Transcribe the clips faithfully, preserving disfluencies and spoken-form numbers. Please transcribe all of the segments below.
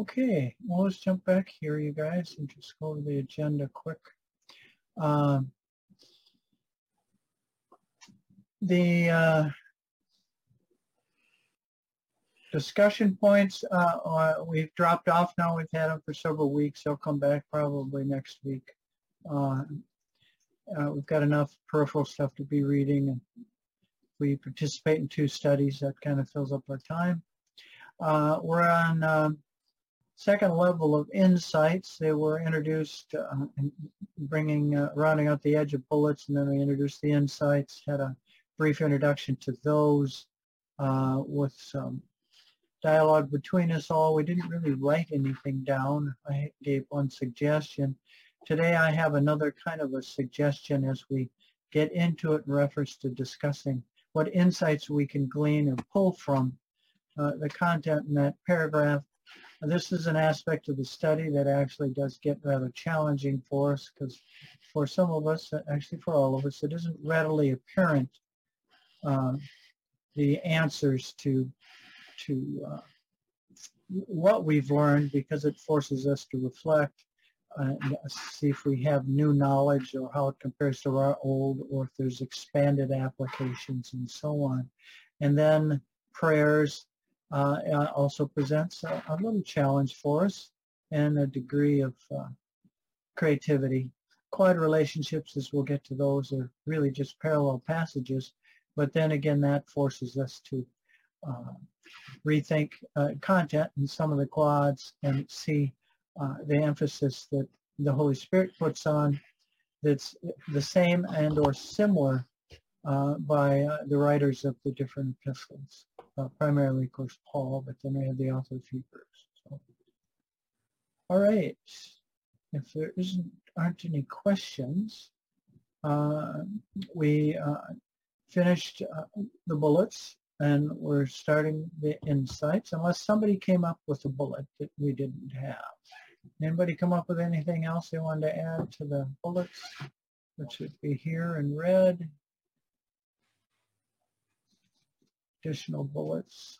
Okay, well, let's jump back here, you guys, and just go to the agenda quick. Um, the uh, discussion points, uh, uh, we've dropped off now. We've had them for several weeks. They'll come back probably next week. Uh, uh, we've got enough peripheral stuff to be reading, and we participate in two studies. That kind of fills up our time. Uh, we're on um, second level of insights. They were introduced, uh, bringing, uh, rounding out the edge of bullets, and then we introduced the insights, had a brief introduction to those uh, with some dialogue between us all. We didn't really write anything down. I gave one suggestion. Today I have another kind of a suggestion as we get into it in reference to discussing what insights we can glean or pull from uh, the content in that paragraph. This is an aspect of the study that actually does get rather challenging for us, because for some of us, actually for all of us, it isn't readily apparent uh, the answers to to uh, what we've learned, because it forces us to reflect uh, and see if we have new knowledge or how it compares to our old, or if there's expanded applications and so on. And then prayers uh, also presents a, a little challenge for us, and a degree of uh, creativity. Quad relationships, as we'll get to those, are really just parallel passages, but then again that forces us to uh, rethink uh, content in some of the quads and see uh, the emphasis that the Holy Spirit puts on that's the same and or similar uh, by uh, the writers of the different epistles. Uh, primarily, of course, Paul, but then we have the author of Hebrews. So. All right. If there isn't, aren't any questions, uh, we uh, finished uh, the bullets, and we're starting the insights, unless somebody came up with a bullet that we didn't have. Anybody come up with anything else they wanted to add to the bullets, which would be here in red? Additional bullets.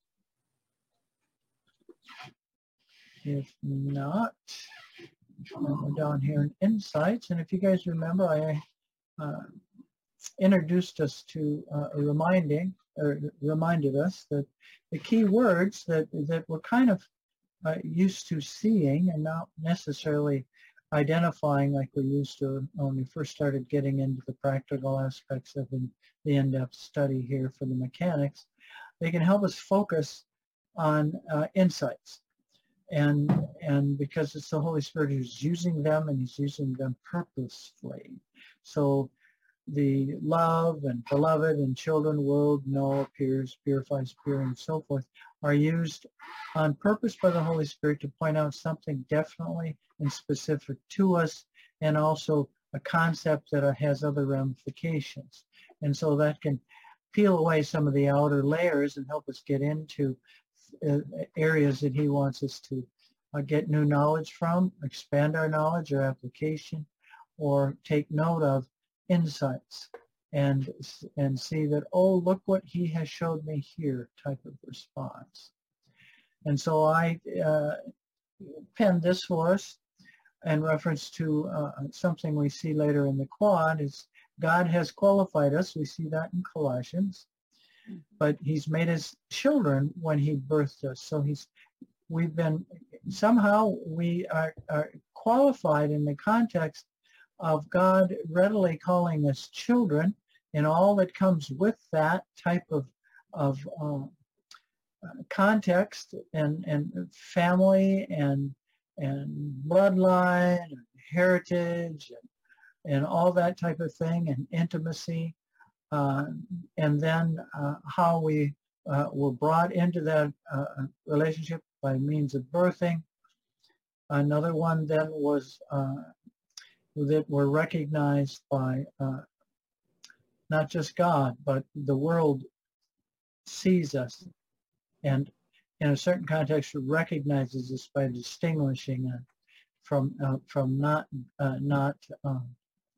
If not, we're down here in insights, and if you guys remember, I uh, introduced us to uh, a reminding, or reminded us that the key words that that we're kind of uh, used to seeing and not necessarily identifying like we used to when we first started getting into the practical aspects of the, the in-depth study here for the mechanics, they can help us focus on uh, insights. And, and because it's the Holy Spirit who's using them, and he's using them purposefully. So the love and beloved and children, world, know, appears, purifies, pure, and so forth are used on purpose by the Holy Spirit to point out something definitely and specific to us, and also a concept that has other ramifications. And so that can peel away some of the outer layers and help us get into uh, areas that he wants us to uh, get new knowledge from, expand our knowledge or application, or take note of insights and and see that, oh, look what he has showed me here type of response. And so I uh, penned this for us in reference to uh, something we see later in the quad is God has qualified us. We see that in Colossians, but he's made us children when he birthed us. So he's we've been somehow we are, are qualified in the context of God readily calling us children, and all that comes with that type of of uh, context and and family and and bloodline and heritage and, and all that type of thing, and intimacy, uh, and then uh, how we uh, were brought into that uh, relationship by means of birthing. Another one then was uh, that were recognized by uh, not just God, but the world sees us, and in a certain context recognizes us by distinguishing uh, from uh, from not uh, not um,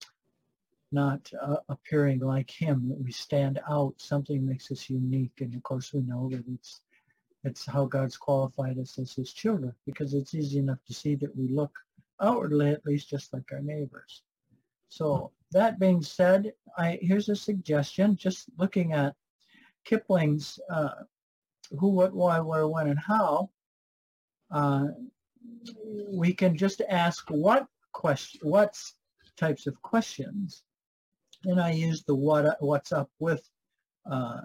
not uh, appearing like him, that we stand out. Something makes us unique, and of course we know that it's It's how God's qualified us as his children, because it's easy enough to see that we look outwardly at least just like our neighbors. So that being said, I here's a suggestion, just looking at Kipling's uh, Who, What, Why, Where, When, and How. Uh, we can just ask what question, what types of questions, and I use the what, what's up with uh,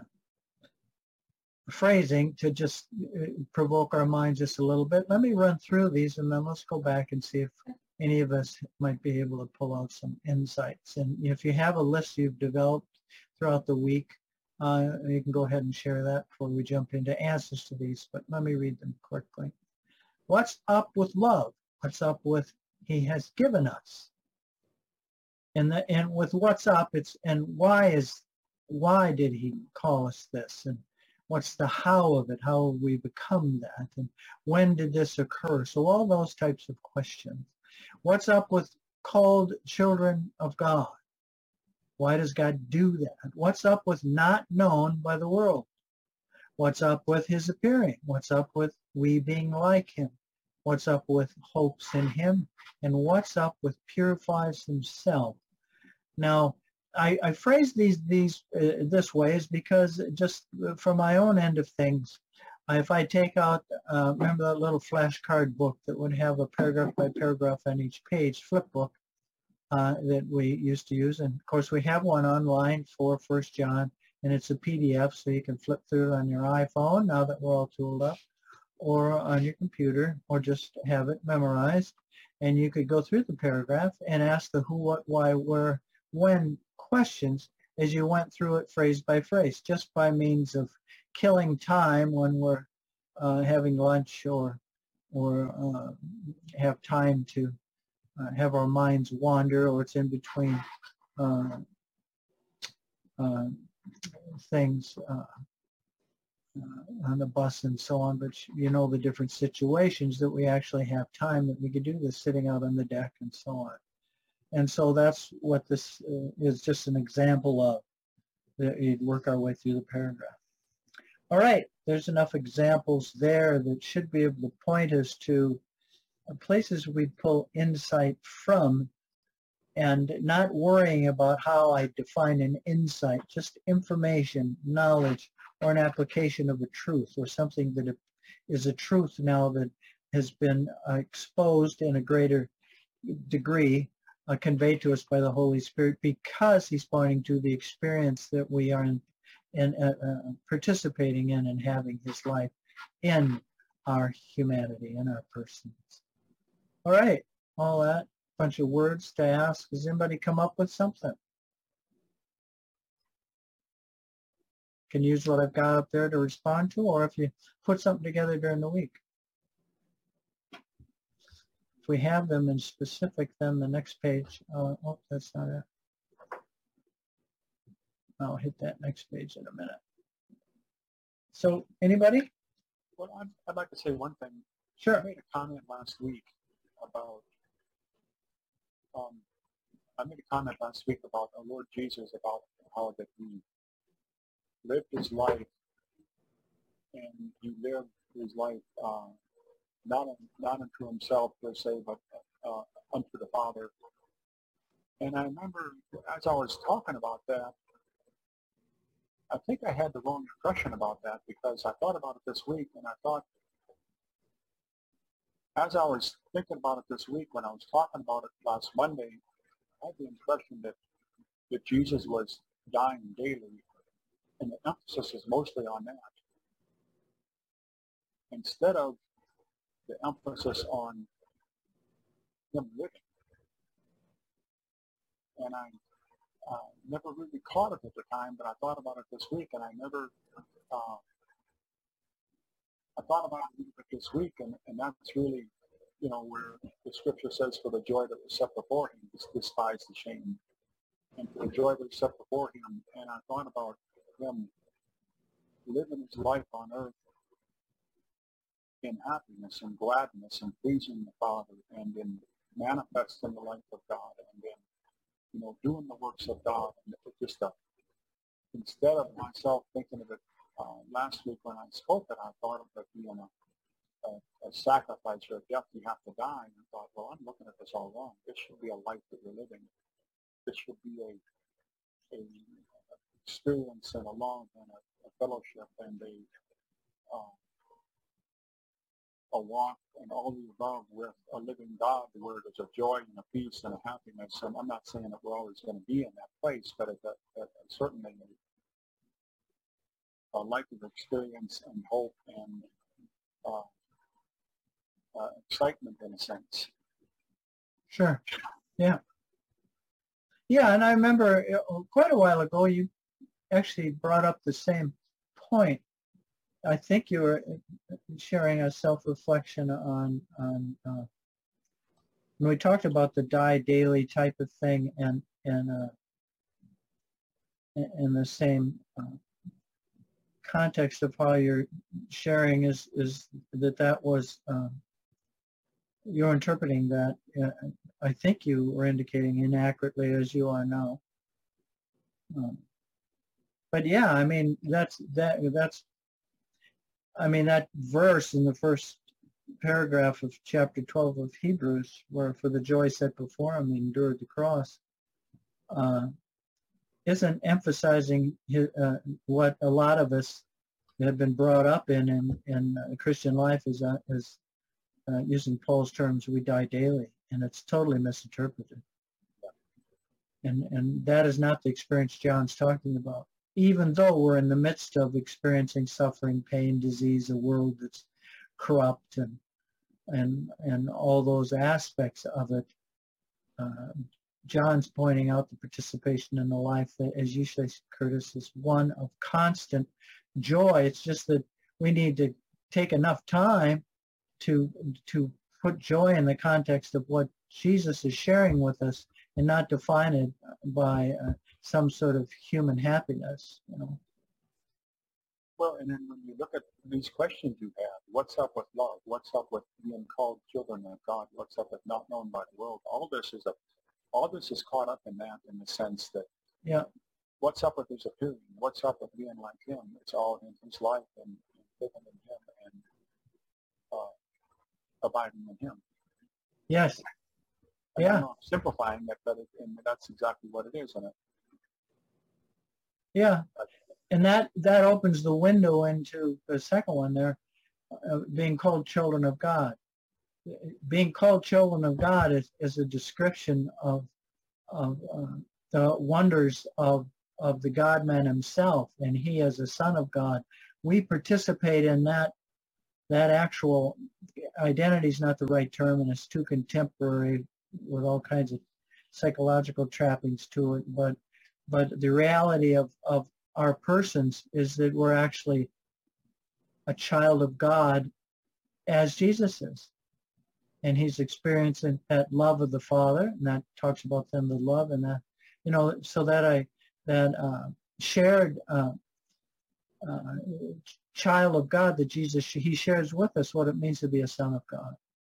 phrasing to just provoke our minds just a little bit. Let me run through these, and then let's go back and see if any of us might be able to pull out some insights. And if you have a list you've developed throughout the week, uh, you can go ahead and share that before we jump into answers to these, but let me read them quickly. What's up with love? What's up with he has given us? And, the, and with what's up, it's, and why is, why did he call us this? And what's the how of it? How have we become that? And when did this occur? So all those types of questions. What's up with called children of God? Why does God do that? What's up with not known by the world? What's up with his appearing? What's up with we being like him? What's up with hopes in him? And what's up with purifies himself? Now, I, I phrase these these uh, this way is because just from my own end of things, if I take out, uh, remember that little flashcard book that would have a paragraph by paragraph on each page, flip book, uh, that we used to use. And of course, we have one online for First John, and it's a P D F, so you can flip through it on your iPhone now that we're all tooled up, or on your computer, or just have it memorized. And you could go through the paragraph and ask the who, what, why, where, when questions as you went through it phrase by phrase, just by means of killing time when we're uh, having lunch or or uh, have time to uh, have our minds wander, or it's in between uh, uh, things uh, uh, on the bus and so on. But you know the different situations that we actually have time that we could do this, sitting out on the deck and so on. And so that's what this uh, is, just an example of. That you'd work our way through the paragraph. All right, there's enough examples there that should be able to point us to places we pull insight from, and not worrying about how I define an insight, just information, knowledge, or an application of a truth, or something that is a truth now that has been uh, exposed in a greater degree, uh, conveyed to us by the Holy Spirit, because he's pointing to the experience that we are in, in uh, uh, participating in and having his life in our humanity, in our persons. All right, all that bunch of words to ask. Does anybody come up with something? Can use what I've got up there to respond to, or if you put something together during the week. If we have them in specific, then the next page, uh, oh, that's not it. I'll hit that next page in a minute. So, anybody? Well, I'd, I'd like to say one thing. Sure. I made a comment last week about, um, I made a comment last week about our Lord Jesus, about how that he lived his life, and he lived his life uh, not, not unto himself per se, but uh, unto the Father. And I remember as I was talking about that, I think I had the wrong impression about that, because I thought about it this week, and I thought, as I was thinking about it this week, when I was talking about it last Monday, I had the impression that, that Jesus was dying daily, and the emphasis is mostly on that, instead of the emphasis on him living. And I uh, never really caught it at the time, but I thought about it this week, and I never, uh, I thought about it a little bit this week, and, and that's really, you know, where the scripture says, for the joy that was set before him, despised the shame. And for the joy that was set before him, and I thought about him living his life on earth in happiness and gladness and pleasing the Father, and in manifesting the life of God, and in, you know, doing the works of God, and just a, instead of myself thinking of it uh, last week when I spoke it, I thought of it being a, a, a sacrifice or a death you have to die. And I thought, well, I'm looking at this all wrong. This should be a life that you're living. This should be a, a experience and a love and a, a fellowship and a um, a walk and all the above with a living God, where there's a joy and a peace and a happiness. And I'm not saying that we're always going to be in that place, but it's a, a, a certainly a, a life of experience and hope and uh, uh, excitement in a sense. Sure. Yeah. Yeah, and I remember uh, quite a while ago you actually brought up the same point. I think you were sharing a self-reflection on, on uh, when we talked about the die daily type of thing, and and uh, in the same uh, context of how you're sharing is is that that was uh, you're interpreting that. Uh, I think you were indicating inaccurately, as you are now. Um, but yeah, I mean that's that that's. I mean, that verse in the first paragraph of chapter twelve of Hebrews, where for the joy set before him he endured the cross, uh, isn't emphasizing his, uh, what a lot of us have been brought up in in, in uh, Christian life is, uh, is uh, using Paul's terms, we die daily, and it's totally misinterpreted. And, and that is not the experience John's talking about. Even though we're in the midst of experiencing suffering, pain, disease, a world that's corrupt, and and and all those aspects of it, uh, John's pointing out the participation in the life that, as you say, Curtis, is one of constant joy. It's just that we need to take enough time to to put joy in the context of what Jesus is sharing with us, and not define it by uh, some sort of human happiness, you know. Well, and then when you look at these questions you have, what's up with love? What's up with being called children of God? What's up with not known by the world? All this is a, all this is caught up in that, in the sense that, yeah, what's up with his appearing? What's up with being like him? It's all in his life and, and living in him and uh, abiding in him. Yes. And Yeah. I'm not simplifying it, but it, and that's exactly what it is, isn't it? Yeah. And that, that opens the window into the second one there, uh, being called children of God. Being called children of God is, is a description of, of uh, the wonders of, of the God-man himself, and he as a son of God. We participate in that, that actual identity is not the right term, and it's too contemporary with all kinds of psychological trappings to it, but but the reality of, of our persons is that we're actually a child of God as Jesus is. And he's experiencing that love of the Father, and that talks about them, the love, and that, you know, so that I, that uh, shared uh, uh, child of God that Jesus, he shares with us what it means to be a son of God.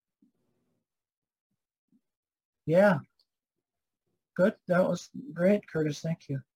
Yeah. Good. That was great, Curtis. Thank you.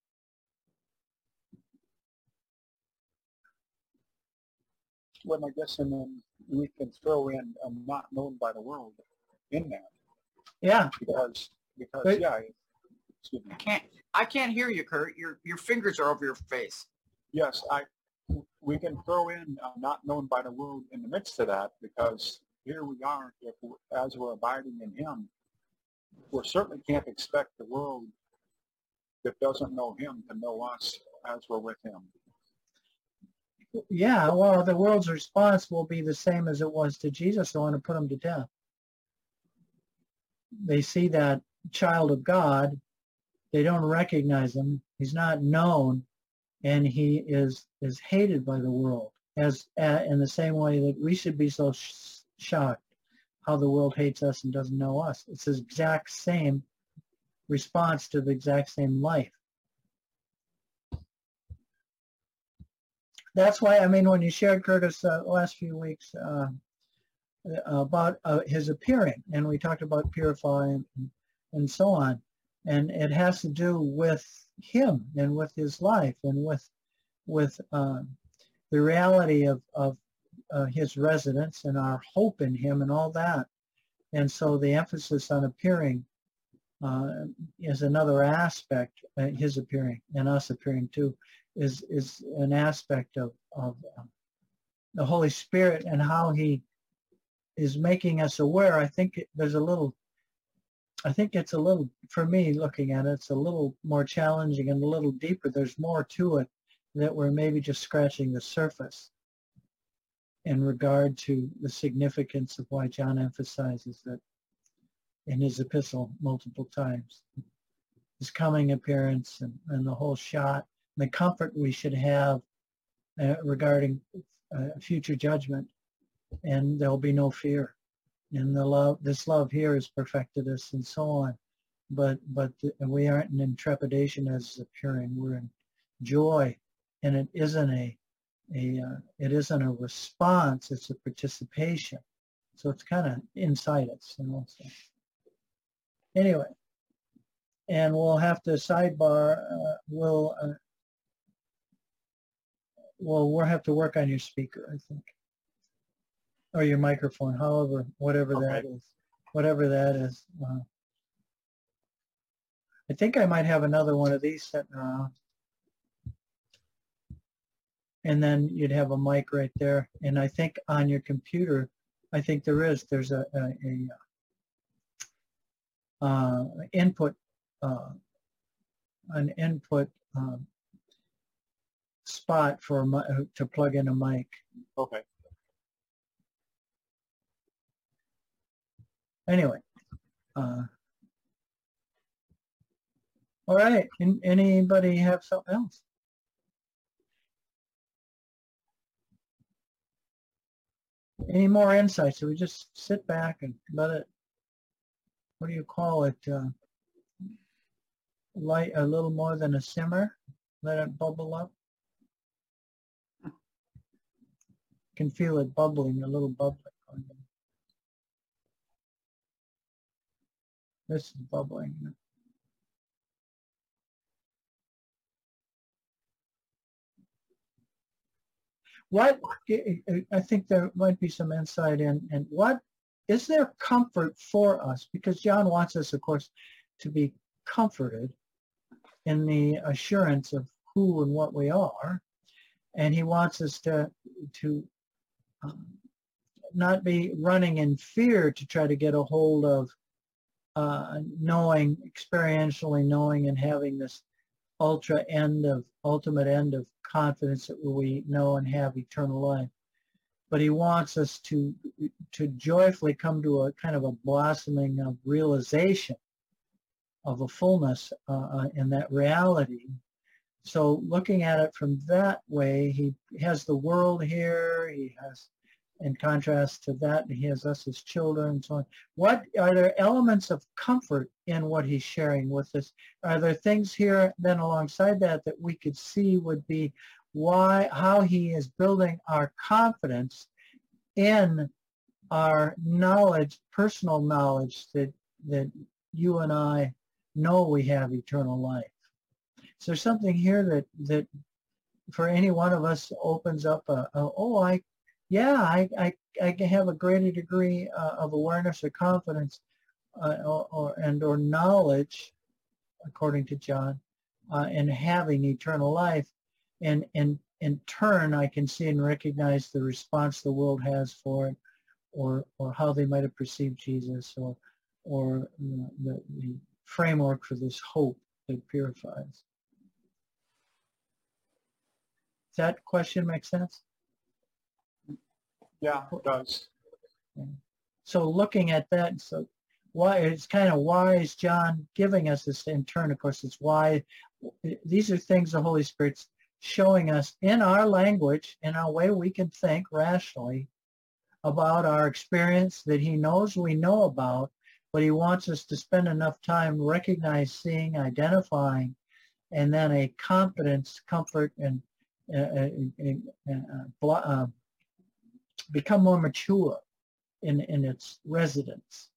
Well, I guess, and then we can throw in um, not known by the world in that. Yeah. Because, because but, yeah. Excuse me. I can't, I can't hear you, Kurt. Your, your fingers are over your face. Yes, I. We can throw in uh, not known by the world in the midst of that, because here we are, if we're, as we're abiding in him, we certainly can't expect the world that doesn't know him to know us as we're with him. Yeah, well, the world's response will be the same as it was to Jesus. They want to put him to death. They see that child of God. They don't recognize him. He's not known, and he is is hated by the world, as uh, in the same way that we should be so sh shocked how the world hates us and doesn't know us. It's the exact same response to the exact same life. That's why, I mean, when you shared, Curtis, uh, the last few weeks uh, about uh, his appearing, and we talked about purifying and, and so on, and it has to do with him and with his life and with with uh, the reality of, of uh, his residence and our hope in him and all that. And so the emphasis on appearing uh, is another aspect, uh, his appearing and us appearing too, is, is an aspect of, of uh, the Holy Spirit and how he is making us aware. I think it, there's a little, I think it's a little, for me looking at it, it's a little more challenging and a little deeper. There's more to it that we're maybe just scratching the surface in regard to the significance of why John emphasizes that in his epistle multiple times. His coming appearance and, and the whole shot, and the comfort we should have uh, regarding uh, future judgment, and there'll be no fear. And the love, this love here has perfected us, and so on. But but we aren't in trepidation as appearing. We're in joy, and it isn't a a uh, it isn't a response. It's a participation. So it's kind of inside us, you know. So anyway, and we'll have to sidebar. Uh, we'll uh, well we'll have to work on your speaker, I think, or your microphone, however, whatever Okay. that is, whatever that is. Uh, I think I might have another one of these sitting around. And then you'd have a mic right there. And I think on your computer, I think there is, there's a, a, a uh, input, uh, an input um, spot for a, mi- to plug in a mic. Okay. Anyway. Uh, all right. An- anybody have something else? Any more insights? So we just sit back and let it, what do you call it? Uh, light a little more than a simmer. Let it bubble up. Can feel it bubbling, a little bubbling. This is bubbling. What, I think there might be some insight in, and what, is there comfort for us? Because John wants us, of course, to be comforted in the assurance of who and what we are. And he wants us to, to um, not be running in fear to try to get a hold of uh, knowing, experientially knowing and having this ultra end of, ultimate end of confidence that we know and have eternal life. But he wants us to, to joyfully come to a kind of a blossoming of realization of a fullness uh, in that reality. So looking at it from that way, he has the world here, he has, in contrast to that, he has us as children and so on. What are there elements of comfort in what he's sharing with us? Are there things here then alongside that that we could see would be why, how he is building our confidence in our knowledge, personal knowledge that, that you and I know we have eternal life? Is there something here that, that for any one of us opens up a, a oh, I, yeah, I, I, I can have a greater degree uh, of awareness or confidence uh, or, or, and or knowledge, according to John, uh, in having eternal life. And, and in turn, I can see and recognize the response the world has for it, or, or how they might have perceived Jesus, or, or the, the, the framework for this hope that purifies. Does that question make sense? Yeah, it does. So looking at that, so why it's kind of why is John giving us this in turn? Of course, it's why these are things the Holy Spirit's showing us in our language, in our way we can think rationally about our experience that he knows we know about, but he wants us to spend enough time recognizing, seeing, identifying, and then a confidence, comfort, and uh, uh, uh, uh, become more mature in, in its residence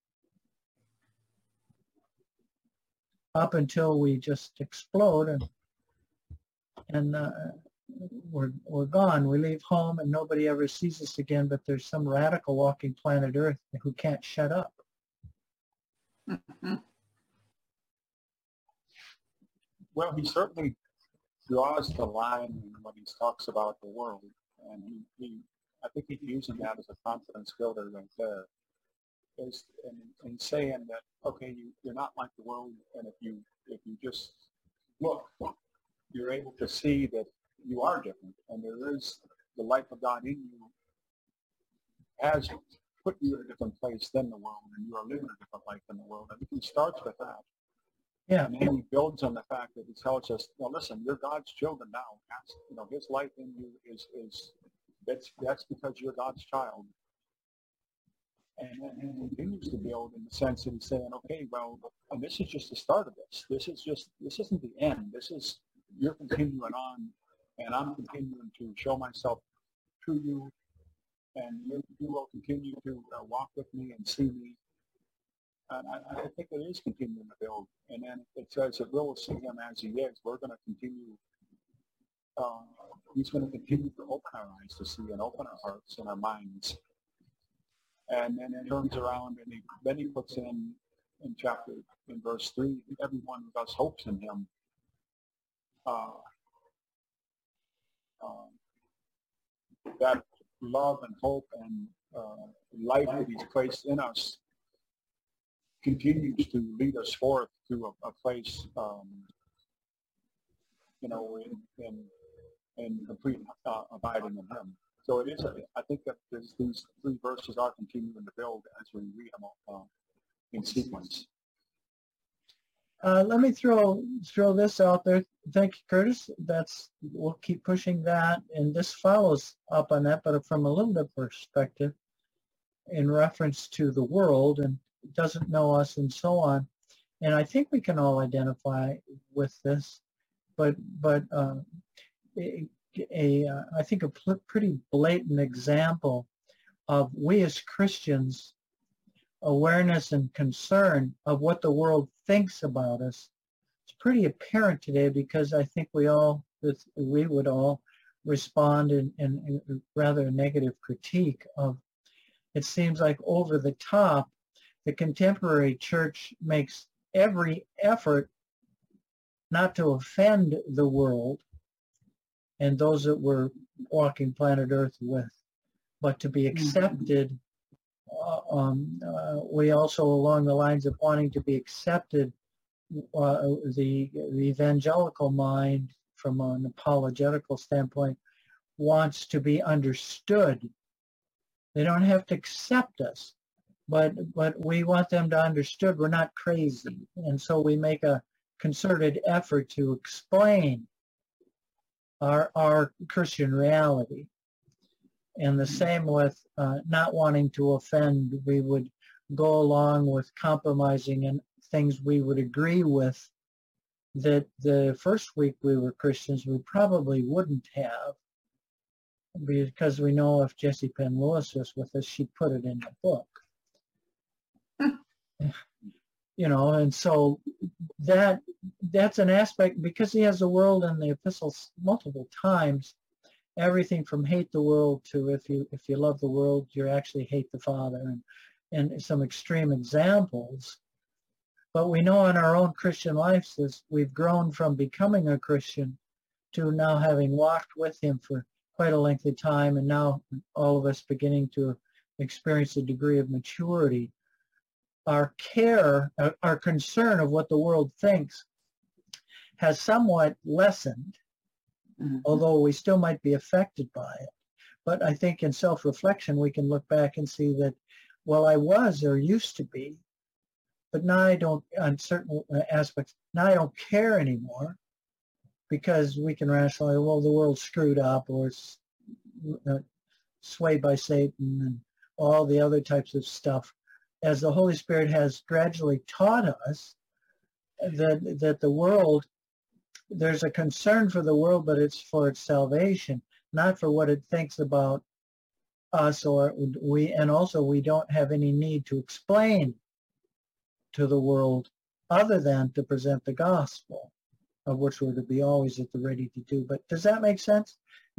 up until we just explode and and uh, we're, we're gone. We leave home and nobody ever sees us again, but there's some radical walking planet Earth who can't shut up. Well, he certainly draws the line when he talks about the world, and he, he I think he's using that as a confidence builder right there. Is in, in saying that, okay, you, you're not like the world, and if you if you just look, you're able to see that you are different, and there is the life of God in you has put you in a different place than the world, and you are living a different life than the world. I think he starts with that. Yeah. And then he builds on the fact that he tells us, well, listen, you're God's children now. That's, you know, his life in you is, is that's, that's because you're God's child. And then he continues to build in the sense that he's saying, okay, well, and this is just the start of this. This is just, this isn't the end. This is, you're continuing on, and I'm continuing to show myself to you, and you, you will continue to uh, walk with me and see me. And I, I think it is continuing to build. And then it says that we'll see him as he is. We're going to continue, uh, he's going to continue to open our eyes to see and open our hearts and our minds. And then it turns around and he, then he puts in, in chapter, in verse three, everyone who thus hopes in him, uh, uh, that love and hope and uh, life that he's placed in us continues to lead us forth to a, a place, um, you know, in, in, in complete uh, abiding in him. So it is, a, I think that these three verses are continuing to build as we read them uh, in sequence. Uh, let me throw throw this out there. Thank you, Curtis. That's, we'll keep pushing that, and this follows up on that, but from a little bit perspective in reference to the world and doesn't know us and so on. And I think we can all identify with this, but but uh, a, a uh, I think a pl- pretty blatant example of we as Christians awareness and concern of what the world thinks about us. It's pretty apparent today because I think we all, we would all respond in, in, in rather a negative critique of, it seems like over the top, the contemporary church makes every effort not to offend the world and those that we're walking planet Earth with, but to be accepted. Uh, um, uh, we also, along the lines of wanting to be accepted, uh, the, the evangelical mind, from an apologetical standpoint, wants to be understood. They don't have to accept us, but but we want them to understood we're not crazy, and so we make a concerted effort to explain our our Christian reality. And the same with uh, not wanting to offend. We would go along with compromising and things we would agree with that the first week we were Christians we probably wouldn't have, because we know if Jessie Penn Lewis was with us, she'd put it in the book. You know, and so that that's an aspect, because he has the world in the epistles multiple times. Everything from hate the world to if you if you love the world, you actually hate the Father, and, and some extreme examples. But we know in our own Christian lives as we've grown from becoming a Christian to now having walked with him for quite a length of time, and now all of us beginning to experience a degree of maturity. Our care, our concern of what the world thinks has somewhat lessened. Mm-hmm. Although we still might be affected by it. But I think in self-reflection, we can look back and see that, well, I was or used to be, but now I don't, on certain aspects, now I don't care anymore, because we can rationalize, well, the world's screwed up, or it's uh, swayed by Satan and all the other types of stuff, as the Holy Spirit has gradually taught us that that the world, there's a concern for the world, but it's for its salvation, not for what it thinks about us, or we, and also we don't have any need to explain to the world other than to present the gospel, of which we're to be always at the ready to do. But does that make sense?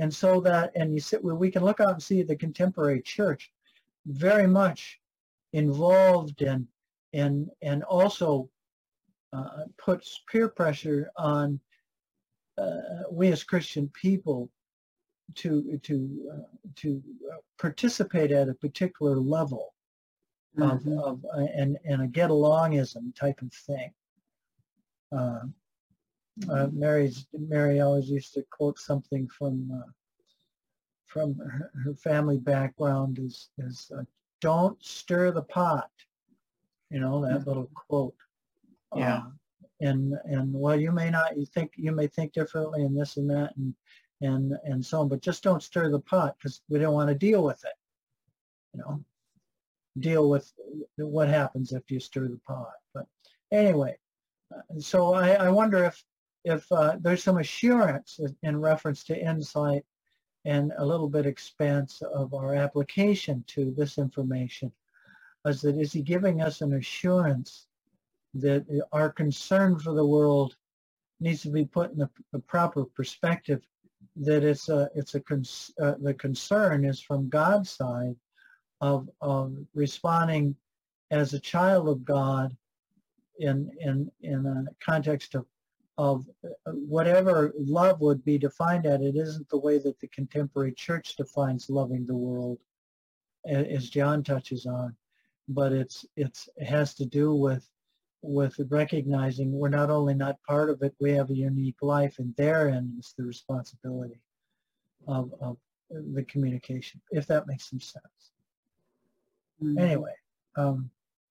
And so that, and you sit, we can look out and see the contemporary church very much involved in, and and also uh, puts peer pressure on uh, we as Christian people to to uh, to participate at a particular level of, Mhm. of uh, and and a get alongism type of thing. Uh, uh, Mary's Mary always used to quote something from uh, from her, her family background is is uh, don't stir the pot. You know, that little quote. Yeah. Uh, and and well, you may not, you think you may think differently and this and that and and and so on, but just don't stir the pot because we don't want to deal with it. You know, deal with what happens if you stir the pot. But anyway, uh, so I, I wonder if if uh, there's some assurance in reference to insight and a little bit expanse of our application to this information. Is that is he giving us an assurance that our concern for the world needs to be put in the, the proper perspective, that it's a it's a cons, uh, the concern is from God's side of of responding as a child of God in in in a context of of whatever love would be defined at. It isn't the way that the contemporary church defines loving the world, as John touches on, but it's it's it has to do with with recognizing we're not only not part of it, we have a unique life, and therein is the responsibility of, of the communication, if that makes some sense. Mhm. Anyway, um,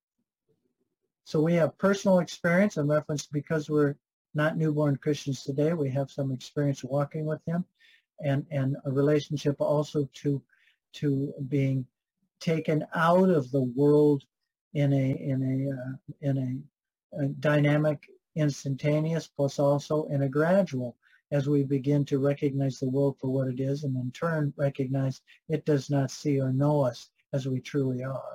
so we have personal experience in reference, because we're not newborn Christians today, we have some experience walking with him, and, and a relationship also to, to being taken out of the world in a, in a, uh, in a, a dynamic, instantaneous, plus also in a gradual, as we begin to recognize the world for what it is, and in turn recognize it does not see or know us as we truly are.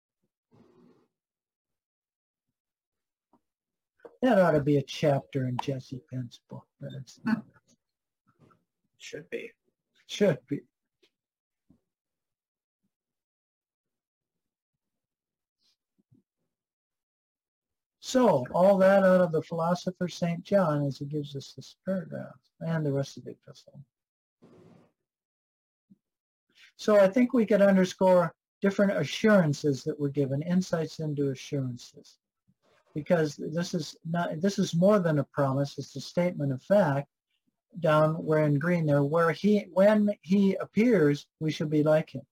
That ought to be a chapter in Jesse Penn's book, but it's not. Should be. Should be. So, all that out of the philosopher Saint John, as he gives us this paragraph and the rest of the epistle. So I think we could underscore different assurances that were given, insights into assurances, because this is not, this is more than a promise, it's a statement of fact. Down where in green there, where he, when he appears, we shall be like him.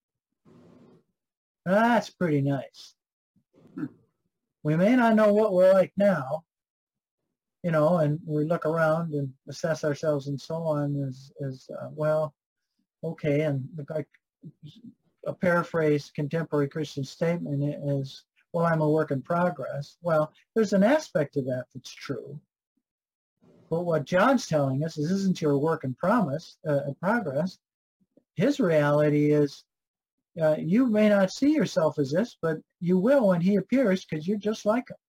That's pretty nice. Hmm. We may not know what we're like now, you know, and we look around and assess ourselves and so on as, as uh, well, okay, and like a paraphrased contemporary Christian statement is, well, I'm a work in progress. Well, there's an aspect of that that's true. But what John's telling us is, isn't your work in promise, uh, progress. His reality is, uh, you may not see yourself as this, but you will when he appears, because you're just like him.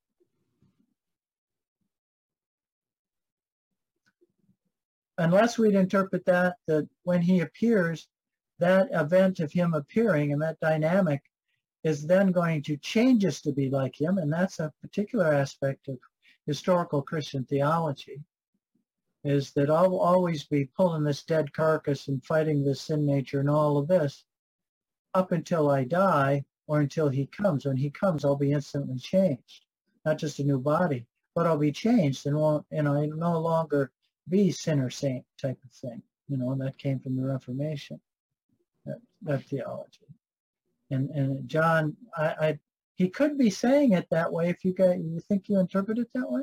Unless we'd interpret that, that when he appears, that event of him appearing and that dynamic is then going to change us to be like him, and that's a particular aspect of historical Christian theology, is that I'll always be pulling this dead carcass and fighting this sin nature and all of this up until I die, or until he comes. When he comes, I'll be instantly changed. Not just a new body, but I'll be changed and won't, and I no longer be sinner saint type of thing. You know, and that came from the Reformation, that, that theology. And and John, I, I he could be saying it that way if you got, you think you interpret it that way?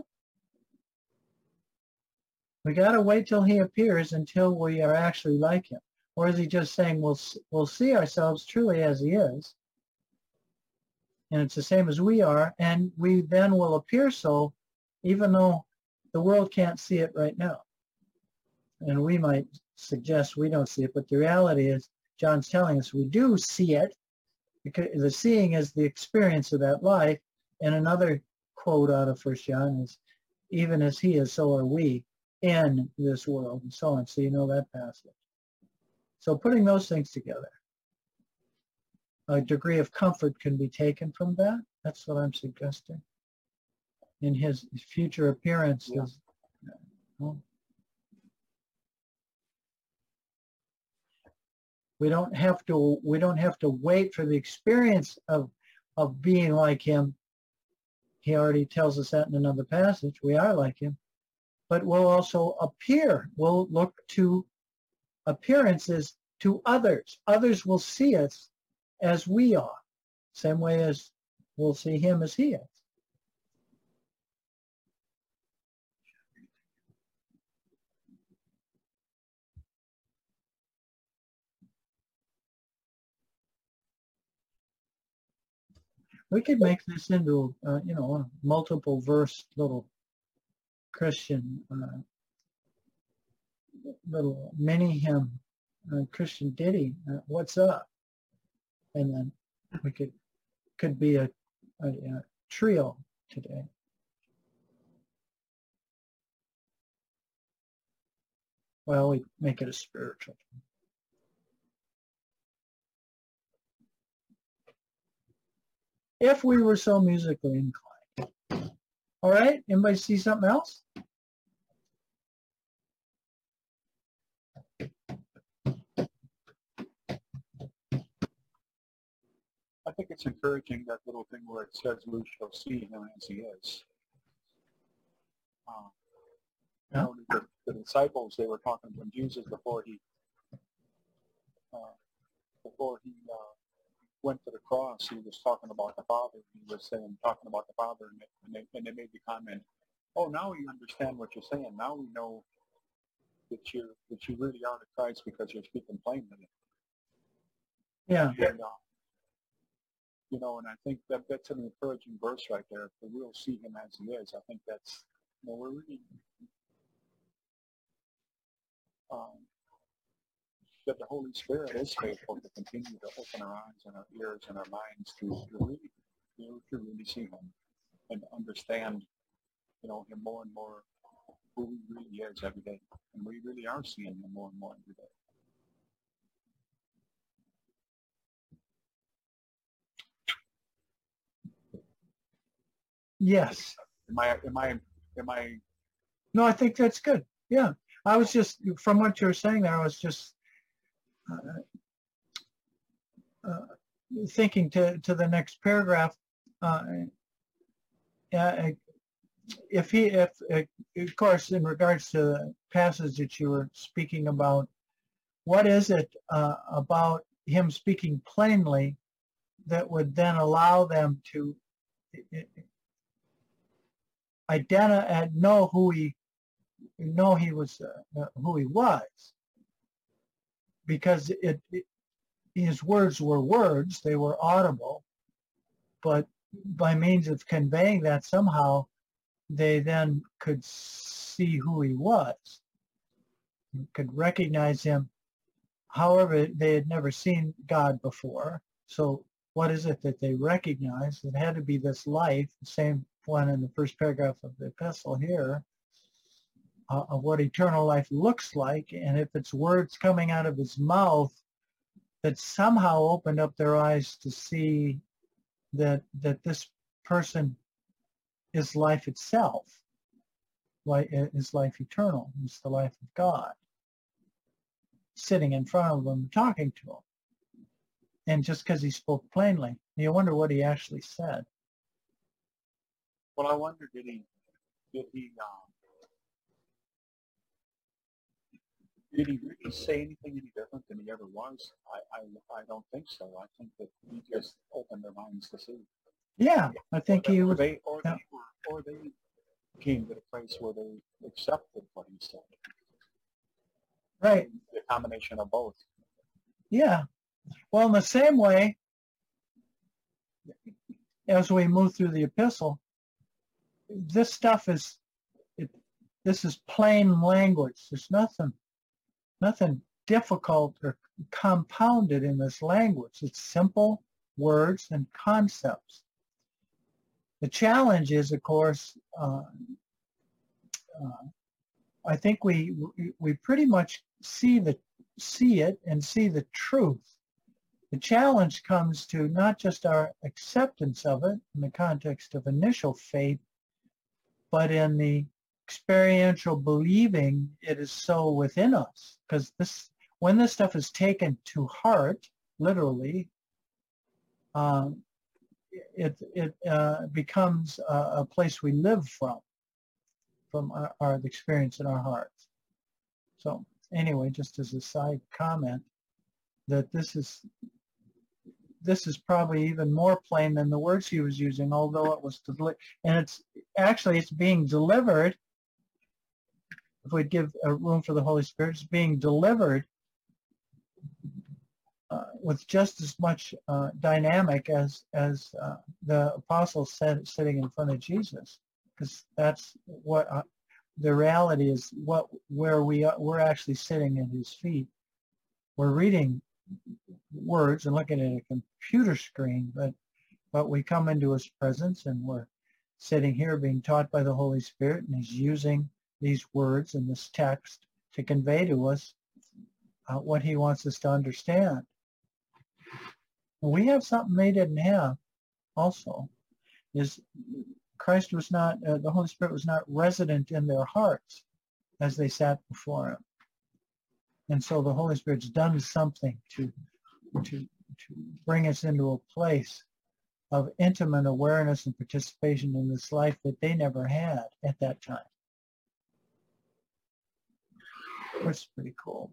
We got to wait till he appears until we are actually like him. Or is he just saying we'll, we'll see ourselves truly as he is, and it's the same as we are, and we then will appear so, even though the world can't see it right now. And we might suggest we don't see it, but the reality is, John's telling us we do see it, because the seeing is the experience of that life. And another quote out of First John is, even as he is, so are we. in this world, and so on. So you know that passage. So putting those things together, a degree of comfort can be taken from that. That's what I'm suggesting. In his future appearances. Yeah. Well, we don't have to. We don't have to wait for the experience of of being like him. He already tells us that in another passage. We are like him, but we'll also appear. We'll look to appearances to others. Others will see us as we are, same way as we'll see him as he is. We could make this into, uh, you know, a multiple verse little Christian, uh, little mini hymn, uh, Christian ditty. Uh, what's up? And then we could could be a, a, a trio today. Well, we make it a spiritual. If we were so musically inclined. All right, anybody see something else? I think it's encouraging, that little thing where it says we shall see him as he is. Um, you know, the, the disciples, they were talking when Jesus, before he uh, before he uh, went to the cross, he was talking about the Father. He was saying, talking about the Father, and they, and they, and they made the comment, "Oh, now we understand what you're saying. Now we know that you that you really are the Christ because you're speaking plainly." Yeah. And, uh, you know, and I think that that's an encouraging verse right there. If we'll see him as he is, I think that's, you know, we're really, um, that the Holy Spirit is faithful to continue to open our eyes and our ears and our minds to, to really, you know, to really see him and understand, you know, him more and more, who he really is every day. And we really are seeing him more and more every day. Yes. Am I, am I, am I? No, I think that's good. Yeah. I was just, from what you were saying there, I was just uh, uh, thinking to, to the next paragraph. Uh, uh, if he, if, uh, of course, in regards to the passage that you were speaking about, what is it uh, about him speaking plainly that would then allow them to identify and know who he know he was uh, who he was, because it, it his words were words, they were audible, but by means of conveying that, somehow they then could see who he was, could recognize him. However, they had never seen God before, so what is it that they recognized? It had to be this life, the same one in the first paragraph of the epistle here, uh, of what eternal life looks like, and if it's words coming out of his mouth that somehow opened up their eyes to see that that this person is life itself, like is life eternal, is the life of God, sitting in front of them, talking to them. And just because he spoke plainly, you wonder what he actually said. Well, I wonder, did he, did he, um, did he really say anything any different than he ever was? I, I, I don't think so. I think that he just opened their minds to see. Yeah, I think he or was. they, or yeah. they were, or they came to the place where they accepted what he said. Right. The combination of both. Yeah. Well, in the same way, as we move through the epistle, this stuff is, it, this is plain language. There's nothing, nothing difficult or compounded in this language. It's simple words and concepts. The challenge is, of course, uh, uh, I think we we pretty much see the see it and see the truth. The challenge comes to not just our acceptance of it in the context of initial faith, but in the experiential believing it is so within us. Because this, when this stuff is taken to heart, literally, um, it it uh, becomes a, a place we live from, from our, our experience in our hearts. So anyway, just as a side comment, that this is this is probably even more plain than the words he was using, although it was deli- and it's actually it's being delivered. If we give a room for the Holy Spirit, it's being delivered uh, with just as much uh, dynamic as as uh, the apostles said sitting in front of Jesus, because that's what uh, the reality is. What where we are, we're actually sitting at his feet. We're reading words and looking at a computer screen, but but we come into his presence and we're sitting here being taught by the Holy Spirit, and he's using these words and this text to convey to us uh, what he wants us to understand. We have something they didn't have also, is Christ was not, uh, the Holy Spirit was not resident in their hearts as they sat before him. And so the Holy Spirit's done something to to to bring us into a place of intimate awareness and participation in this life that they never had at that time. Which is pretty cool.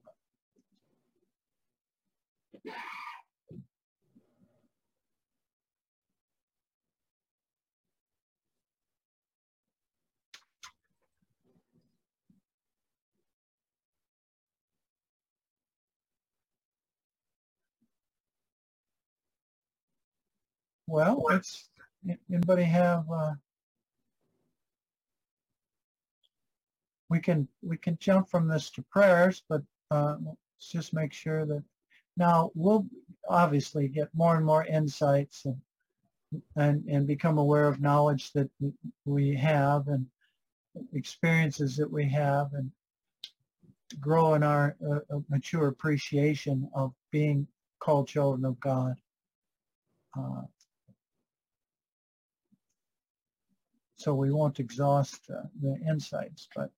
Well, let's, anybody have, uh, we can we can jump from this to prayers, but uh, let's just make sure that now we'll obviously get more and more insights and and, and become aware of knowledge that we have and experiences that we have, and grow in our uh, mature appreciation of being called children of God. Uh, so we won't exhaust uh, the insights, but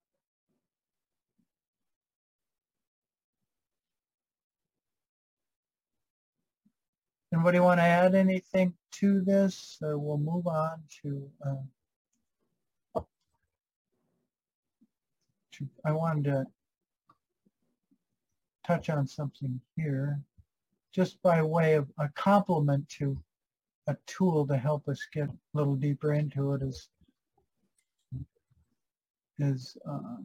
anybody want to add anything to this, or we'll move on to, uh, to I wanted to touch on something here, just by way of a compliment to a tool to help us get a little deeper into it, is is uh,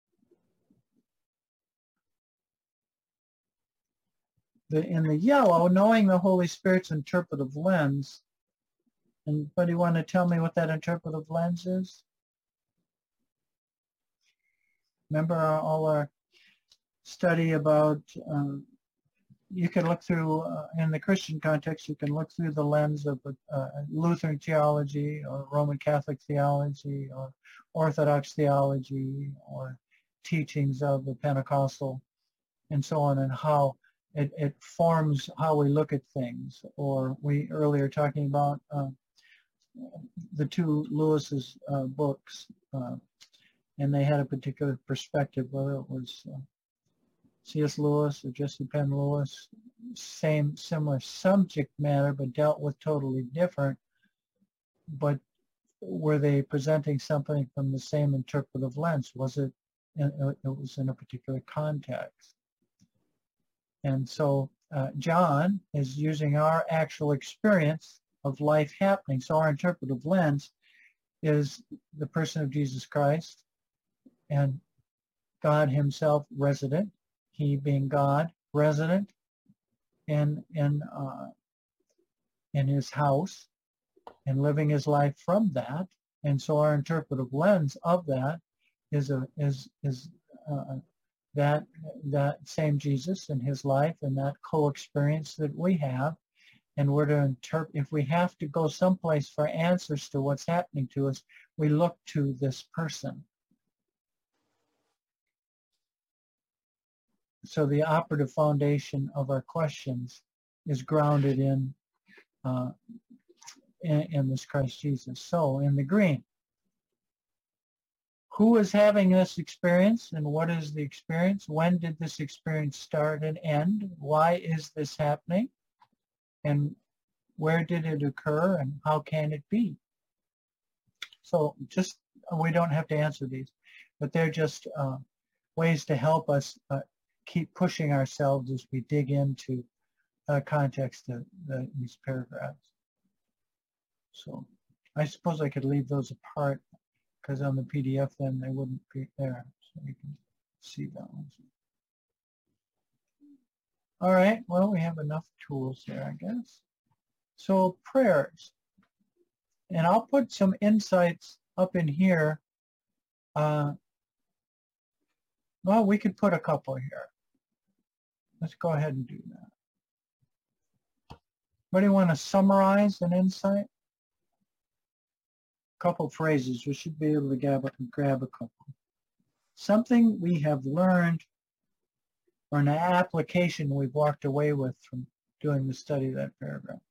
the in the yellow, knowing the Holy Spirit's interpretive lens. Anybody want to tell me what that interpretive lens is? Remember our, all our study about, um, you can look through, uh, in the Christian context, you can look through the lens of uh, Lutheran theology or Roman Catholic theology or Orthodox theology or teachings of the Pentecostal and so on, and how it, it forms how we look at things. Or we earlier talking about uh, the two Lewis's uh, books, uh, and they had a particular perspective, whether it was uh, C S Lewis or Jesse Penn Lewis, same similar subject matter, but dealt with totally different. But were they presenting something from the same interpretive lens? Was it, it was in a particular context? And so uh, John is using our actual experience of life happening. So our interpretive lens is the person of Jesus Christ and God himself resident, he being God resident in in uh, in his house and living his life from that. And so our interpretive lens of that is a is is uh, that that same Jesus and his life and that co-experience that we have. And we're to interpret, if we have to go someplace for answers to what's happening to us, we look to this person. so the operative foundation of our questions is grounded in, uh, in, in this Christ Jesus. So in the green, who is having this experience and what is the experience? When did this experience start and end? Why is this happening? And where did it occur and how can it be? So just, we don't have to answer these, but they're just uh, ways to help us uh, keep pushing ourselves as we dig into uh, context of the, these paragraphs. So I suppose I could leave those apart because on the P D F then they wouldn't be there. So you can see that one. All right, well, we have enough tools there, I guess. So prayers. And I'll put some insights up in here. Uh, well, we could put a couple here. Let's go ahead and do that. Anybody want to summarize an insight? Couple phrases. We should be able to grab, grab a couple. Something we have learned or an application we've walked away with from doing the study of that paragraph.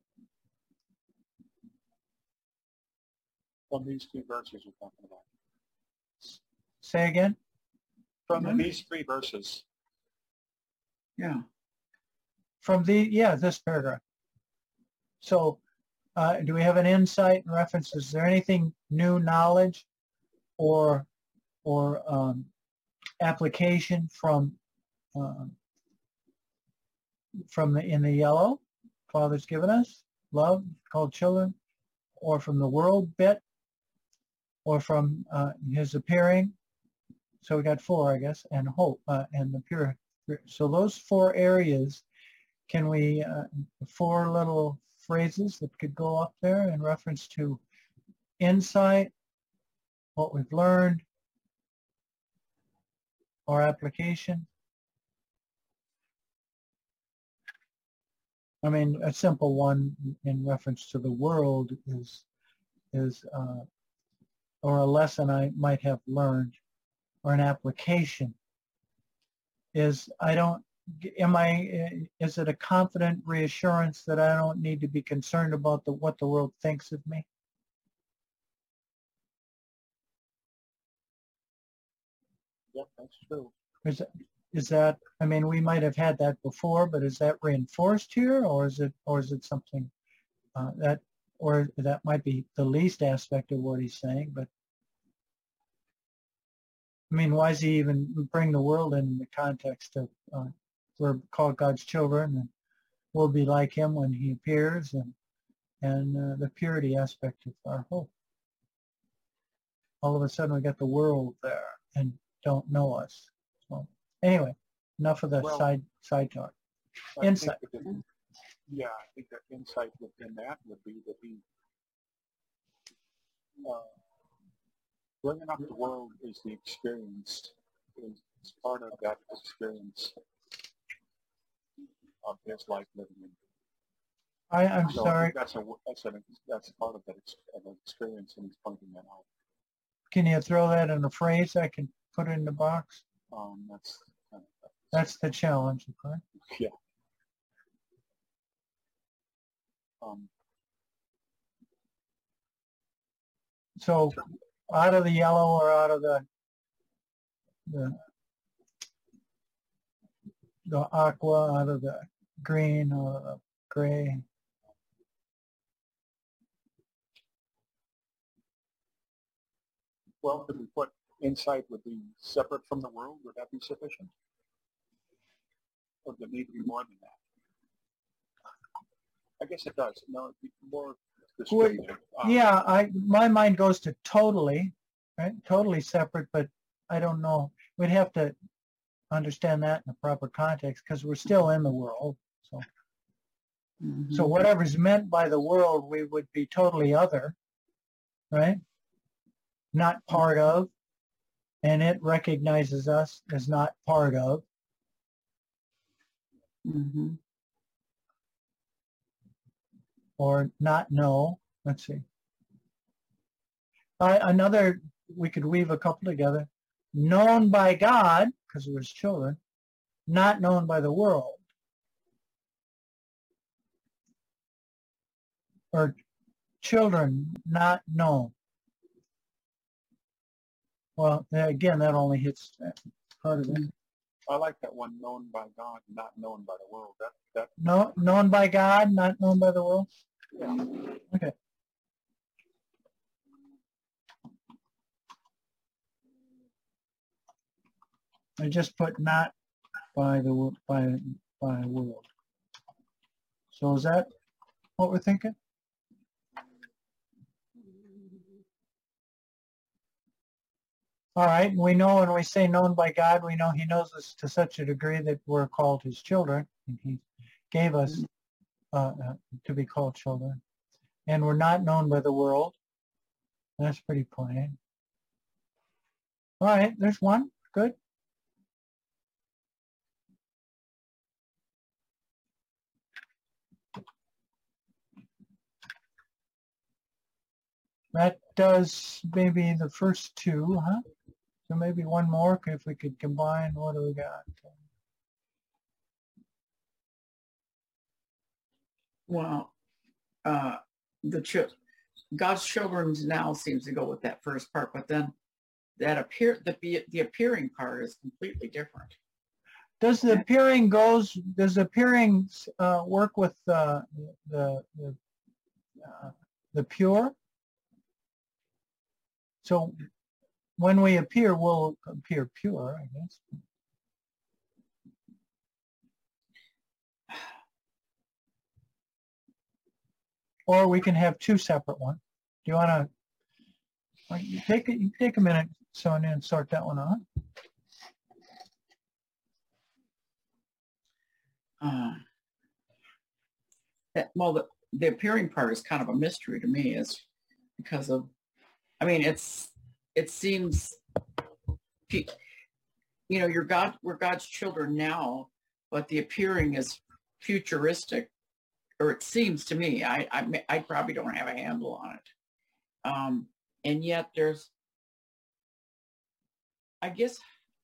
From these three verses we're talking about. Say again? From Mhm. these three verses. Yeah. From the, yeah, this paragraph. So uh, do we have an insight and reference? Is there anything new knowledge or, or um, application from, uh, from the, in the yellow, Father's given us, love, called children, or from the world bit, or from uh, his appearing? So we got four, I guess, and hope, uh, and the pure. So those four areas, can we, uh, four little phrases that could go up there in reference to insight, what we've learned, or application? I mean, a simple one in reference to the world is, is uh, or a lesson I might have learned, or an application is, I don't, am I, is it a confident reassurance that I don't need to be concerned about the, what the world thinks of me? Yep, that's true. Is, is that, I mean, we might have had that before, but is that reinforced here, or is it, or is it something uh, that, or that might be the least aspect of what he's saying, but I mean, why does he even bring the world in the context of uh, we're called God's children and we'll be like him when he appears, and and uh, the purity aspect of our hope. All of a sudden we got the world there and don't know us. So anyway, enough of the Well, side side talk. I Insight. think within, yeah, I think the insight within that would be that he, uh, bringing up the world is the experience, is part of that experience of his life living in. I, I'm So I sorry. think that's a that's an that's part of that ex, of an experience, and he's pointing that out. Can you throw that in a phrase I can put it in the box? Um, that's kind of, That's the challenge, okay? yeah. Um, So out of the yellow or out of the the the aqua, out of the green or the gray. well, could we put insight would be separate from the world? Would that be sufficient? Or does it need to be more than that? I guess it does. No, it'd be more descriptive. Um, Yeah, I my mind goes to totally, right? Totally separate, but I don't know. We'd have to understand that in the proper context because we're still in the world. So, Mm-hmm. so whatever's meant by the world, we would be totally other, right? Not part of, and it recognizes us as not part of. Mm-hmm. Or not know. Let's see. Uh, another, we could weave a couple together. Known by God, because we're his children, not known by the world. Or children not known. Well, again, that only hits part of it. I like that one, known by God, not known by the world. That, that, No, known by God, not known by the world. yeah. Okay. I just put not by the wo- by by world. So is that what we're thinking? All right, and we know when we say known by God, we know he knows us to such a degree that we're called his children, and he gave us uh, uh, to be called children. And we're not known by the world. That's pretty plain. All right, there's one. Good. That does maybe the first two, huh? So maybe one more if we could combine. What do we got? Well, uh, the ch- God's children now seems to go with that first part, but then that appear the the appearing part is completely different. Does the appearing goes? Does the appearing uh, work with uh, the the uh, the pure? So when we appear, we'll appear pure, I guess. Or we can have two separate ones. Do you want to you take it? You take a minute, Sonia, and sort that one out. Uh, that, well, the, the appearing part is kind of a mystery to me, is because of, I mean, it's it seems, you know, you're God, we're God's children now, but the appearing is futuristic, or it seems to me. I I, I probably don't have a handle on it, um, and yet there's, I guess.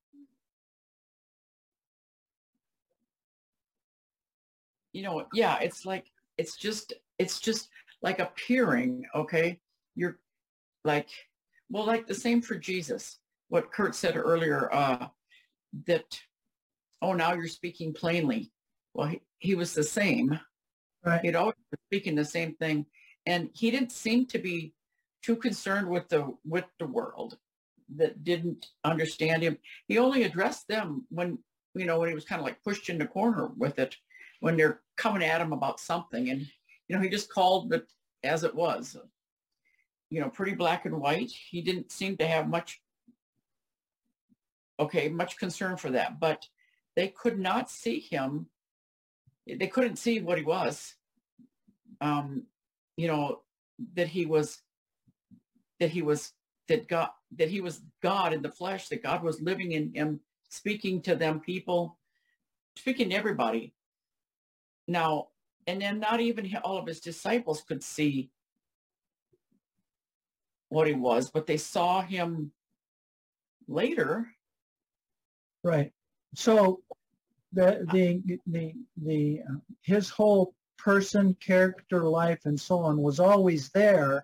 You know, yeah, it's like, it's just, it's just like appearing, okay? You're like, well, like the same for Jesus. What Kurt said earlier, uh, that, oh, now you're speaking plainly. Well, he, he was the same. Right. He'd always been speaking the same thing. And he didn't seem to be too concerned with the, with the world that didn't understand him. He only addressed them when, you know, when he was kind of like pushed in the corner with it, when they're coming at him about something. And, you know, he just called it as it was, you know, pretty black and white. He didn't seem to have much, okay, much concern for that, but they could not see him. They couldn't see what he was, um, you know, that he was, that he was, that God, that he was God in the flesh, that God was living in him, speaking to them people, speaking to everybody. Now, and then not even all of his disciples could see what he was, but they saw him later. Right. So the the the the uh, his whole person, character, life, and so on was always there.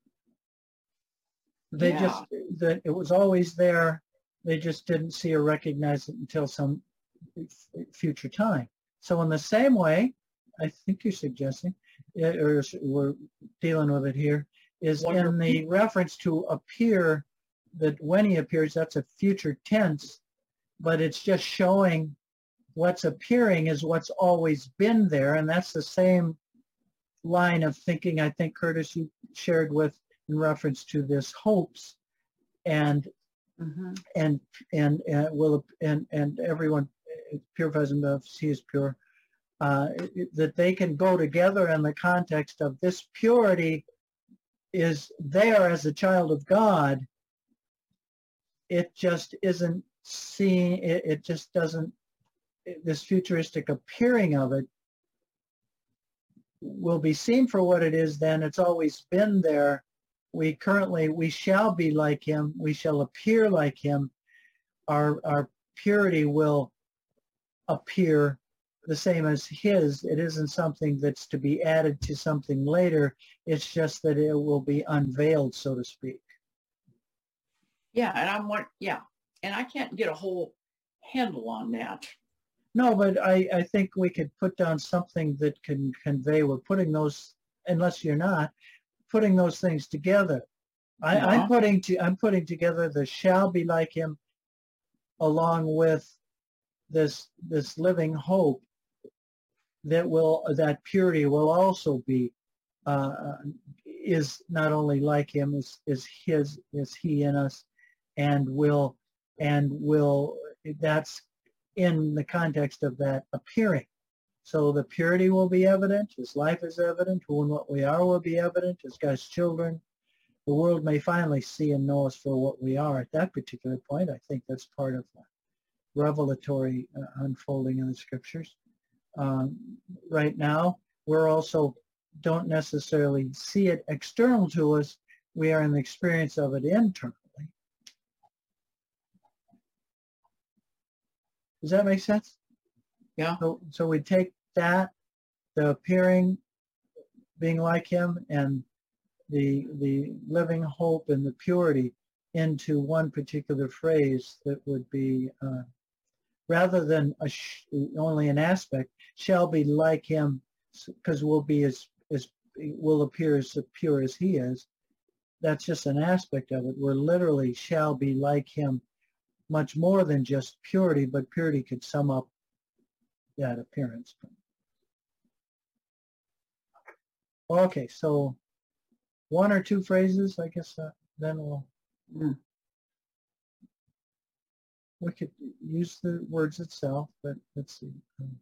They Yeah. just that it was always there. They just didn't see or recognize it until some future time. So in the same way, I think you're suggesting, eh, or we're dealing with it here, is in the reference to appear, that when he appears, that's a future tense, but it's just showing what's appearing is what's always been there. And that's the same line of thinking, I think, Curtis, you shared with in reference to this hopes and Mm-hmm. and and and will and and everyone purifies themselves, he is pure. Uh, that they can go together in the context of this purity is there as a child of God. It just isn't seen. It, it just doesn't. This futuristic appearing of it will be seen for what it is. Then it's always been there. We currently we shall be like him. We shall appear like him. Our our purity will appear the same as his. It isn't something that's to be added to something later. It's just that it will be unveiled, so to speak. Yeah, and I'm what, yeah, and I can't get a whole handle on that. No, but I, I think we could put down something that can convey, we're putting those, unless you're not, putting those things together. I, No. I'm putting to, I'm putting together the shall be like him along with this, this living hope that will, that purity will also be, uh, is not only like him, is, is his, is he in us, and will, and will, that's in the context of that appearing. So the purity will be evident, his life is evident, who and what we are will be evident as God's children. The world may finally see and know us for what we are at that particular point. I think that's part of the revelatory uh, unfolding in the scriptures. Um, right now, we're also don't necessarily see it external to us. We are in the experience of it internally. Does that make sense? Yeah. So, so we take that, the appearing, being like him, and the the living hope and the purity into one particular phrase that would be, uh, rather than a sh only an aspect, shall be like him, because we'll be as, as will appear as pure as he is. That's just an aspect of it. We're literally shall be like him, much more than just purity, but purity could sum up that appearance. Okay, so one or two phrases, I guess, uh, then we'll, Mm. we could use the words itself, but let's see.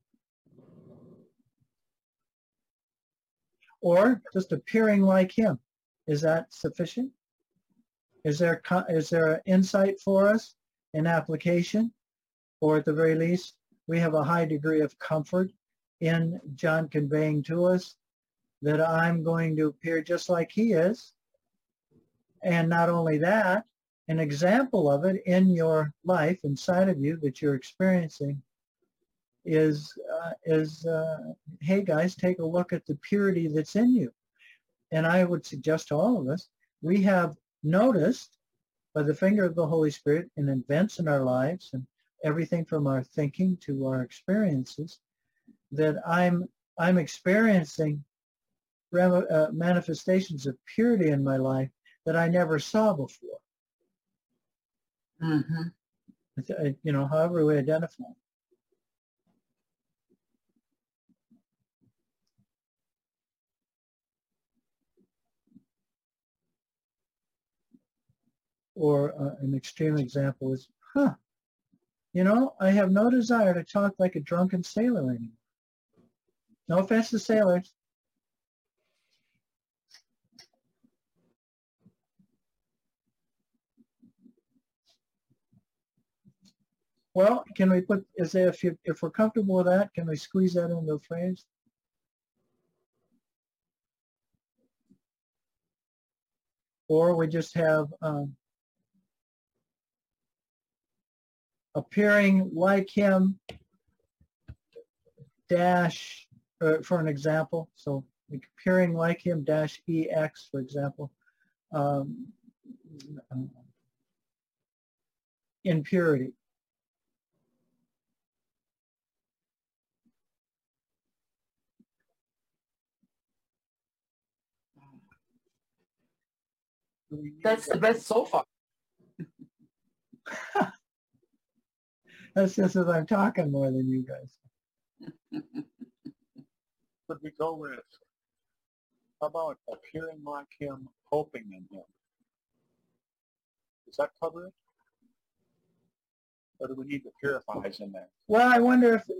Or just appearing like him. Is that sufficient? Is there, is there an insight for us? In application, or at the very least, we have a high degree of comfort in John conveying to us that I'm going to appear just like he is. And not only that, an example of it in your life, inside of you, that you're experiencing is, uh, is uh, hey guys, take a look at the purity that's in you. And I would suggest to all of us, we have noticed by the finger of the Holy Spirit in events in our lives and everything from our thinking to our experiences, that I'm I'm experiencing uh, manifestations of purity in my life that I never saw before. Mm-hmm. You know, however we identify. Or uh, an extreme example is, huh, you know, I have no desire to talk like a drunken sailor anymore. No offense to sailors. Well, can we put, is there, if, you, if we're comfortable with that, can we squeeze that into a phrase? Or we just have um, appearing like him dash, uh, for an example. So appearing like him dash E X, for example. Um, in purity. That's the best so far. That's just as I'm talking more than you guys. Could we go with, how about appearing like him, hoping in him? Does that cover it? Or do we need the purifies in there? Well, I wonder if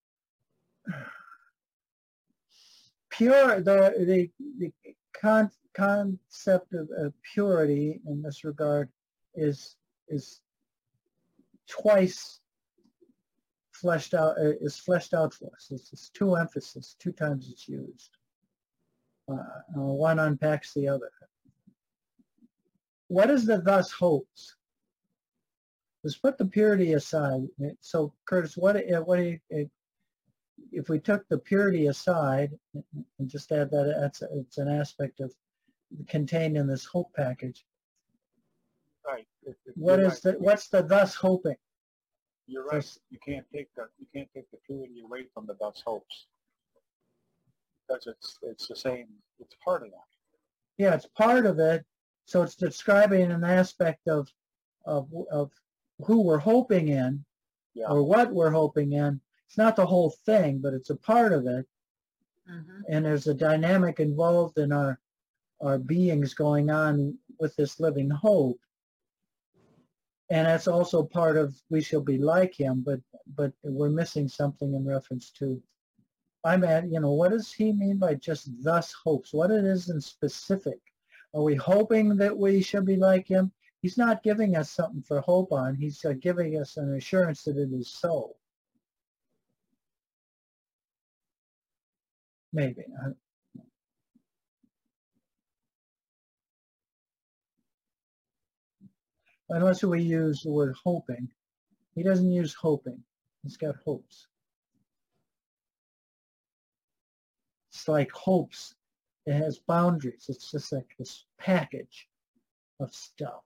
pure, the, the, the con, concept of, of purity in this regard is, is twice fleshed out, uh, is fleshed out for us. It's, it's two emphasis, two times it's used. Uh, uh, one unpacks the other. What is the thus hopes? Let's put the purity aside. So Curtis, what, what do you, if we took the purity aside and just add that it's, it's an aspect of contained in this hope package. Right. If, if What you're is right, the, what's the thus hoping? You're right. You can't take the you can't take the purity away from the thus hopes, because it's it's the same. It's part of that. Yeah, it's part of it. So it's describing an aspect of of of who we're hoping in, Yeah. or what we're hoping in. It's not the whole thing, but it's a part of it. Mhm. And there's a dynamic involved in our our beings going on with this living hope. And that's also part of we shall be like him, but but we're missing something in reference to, I'm at, you know, what does he mean by just thus hopes? What it is in specific? Are we hoping that we shall be like him? He's not giving us something for hope on. He's uh, giving us an assurance that it is so. Maybe. I- Unless we use the word hoping. He doesn't use hoping. He's got hopes. It's like hopes. It has boundaries. It's just like this package of stuff.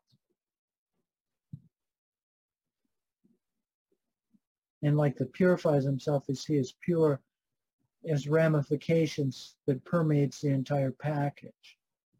And like the purifies himself as he is pure, as ramifications that permeates the entire package.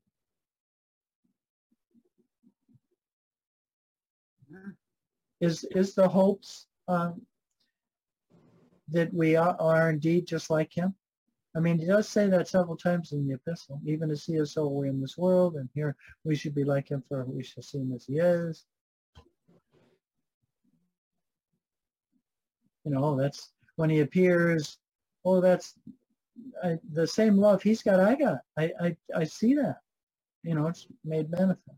Mhm. Is is the hopes um, that we are, are indeed just like him? I mean, he does say that several times in the epistle. Even to see us so we're in this world, and here we should be like him, for we shall see him as he is. You know, that's when he appears. Oh, that's I, the same love he's got, I got. I, I I see that. You know, it's made manifest.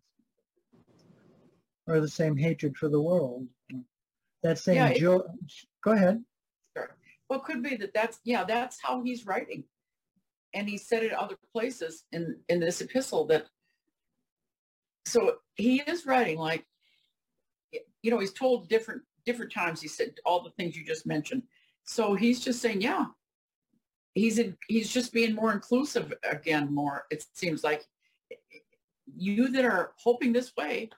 Or the same hatred for the world. That same Yeah, it- joy. Go ahead. Sure. Well, it could be that that's, yeah, that's how he's writing. And he said it other places in, in this epistle that, so he is writing like, you know, he's told different, different times, he said all the things you just mentioned. So he's just saying, yeah, he's in, he's just being more inclusive again, more, it seems like you that are hoping this way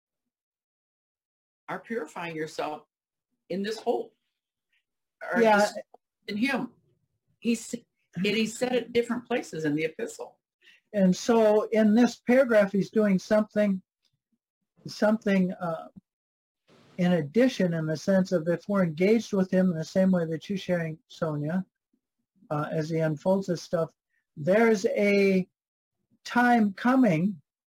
are purifying yourself in this hope. Or Yeah. just in him. He's, and he said it different places in the epistle. And so in this paragraph, he's doing something, something uh, in addition, in the sense of if we're engaged with him in the same way that you're sharing, Sonia, uh, as he unfolds this stuff, there's a time coming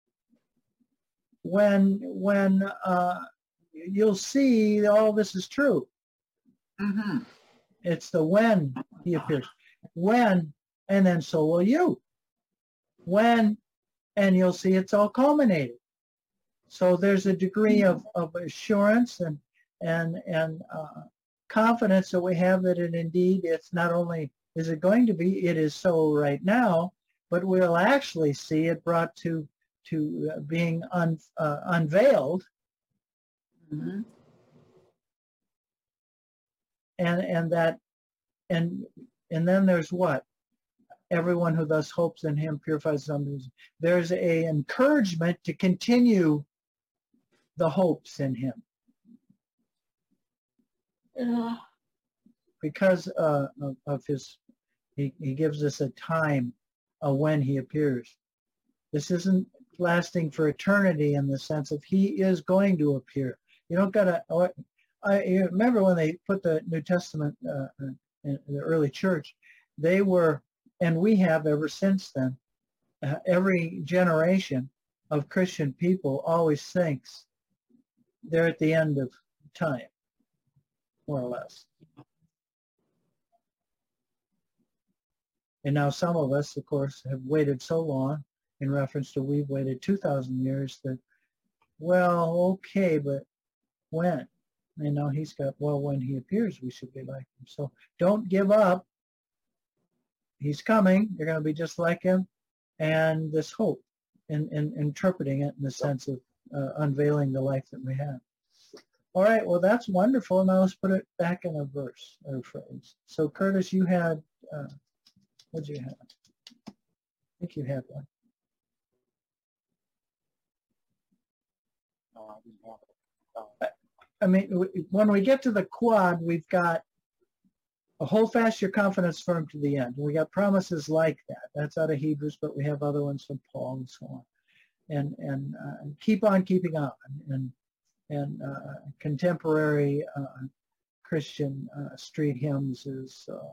when when uh, you'll see all this is true. Mm-hmm. It's the when he appears. When, and then so will you. When, and you'll see it's all culminated. So there's a degree of, of assurance and and and uh, confidence that we have that it indeed, it's not only is it going to be, it is so right now, but we'll actually see it brought to to uh, being un, uh, unveiled. Mm-hmm. And and that and and then there's what? Everyone who thus hopes in him purifies them. There's a encouragement to continue the hopes in him. Yeah. Because uh, of, of his, he, he gives us a time of when he appears. This isn't lasting for eternity in the sense of he is going to appear. You don't gotta, I you remember when they put the New Testament uh, in the early church, they were, and we have ever since then, uh, every generation of Christian people always thinks they're at the end of time, more or less. And now some of us, of course, have waited so long in reference to we've waited two thousand years that, well, okay, but when? And now he's got, well, when he appears, we should be like him. So don't give up. He's coming. You're going to be just like him. And this hope, and, and interpreting it in the sense of uh, unveiling the life that we have. All right, well, that's wonderful. Now let's put it back in a verse or phrase. So Curtis, you had, uh, what did you have? I think you had one. No, I didn't have it. Uh, I mean, w- when we get to the quad, we've got a hold fast your confidence firm to the end. We got promises like that. That's out of Hebrews, but we have other ones from Paul and so on. And and uh, keep on keeping on. And and uh, contemporary uh, Christian uh, street hymns is uh,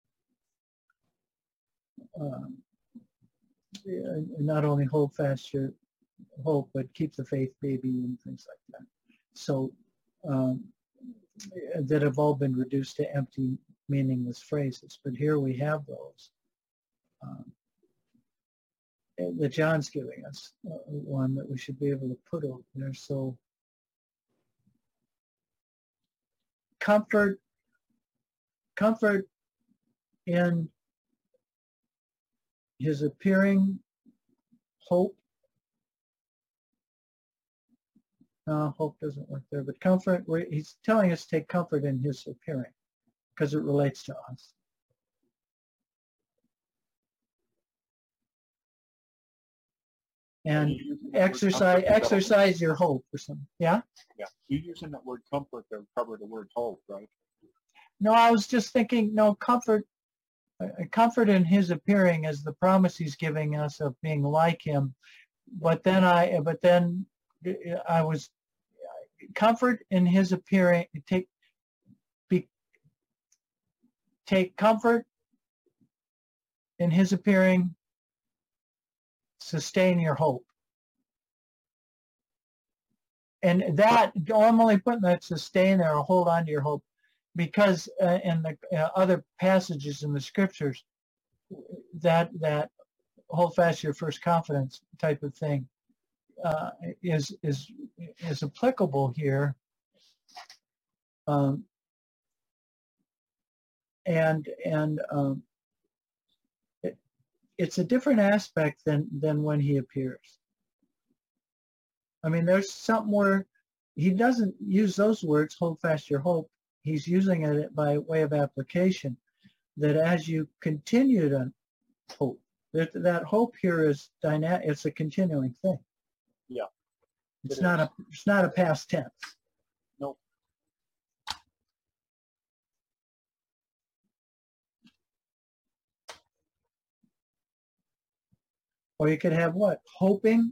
um, yeah, not only hold fast your hope, but keep the faith, baby, and things like that. So um, that have all been reduced to empty, meaningless phrases. But here we have those um, that John's giving us, uh, one that we should be able to put over there. So comfort, comfort in his appearing, hope. No, hope doesn't work there, but comfort, he's telling us to take comfort in his appearing because it relates to us. And exercise, exercise your hope or something. Yeah? Yeah. You're using that word comfort to cover the word hope, right? No, I was just thinking, no, comfort, uh, comfort in his appearing is the promise he's giving us of being like him. But then I, but then I was, comfort in his appearing, take, be, take comfort in his appearing, sustain your hope. And that, I'm only putting that sustain there or hold on to your hope because uh, in the uh, other passages in the scriptures, that, that hold fast your first confidence type of thing uh, is, is, is applicable here. Um, and, and um, it, it's a different aspect than, than when he appears. I mean, there's something where he doesn't use those words, hold fast your hope. He's using it by way of application, that as you continue to hope, that, that hope here is dynamic, it's a continuing thing. Yeah. It's It not is. a, it's not a past tense. Nope. Or you could have what? Hoping?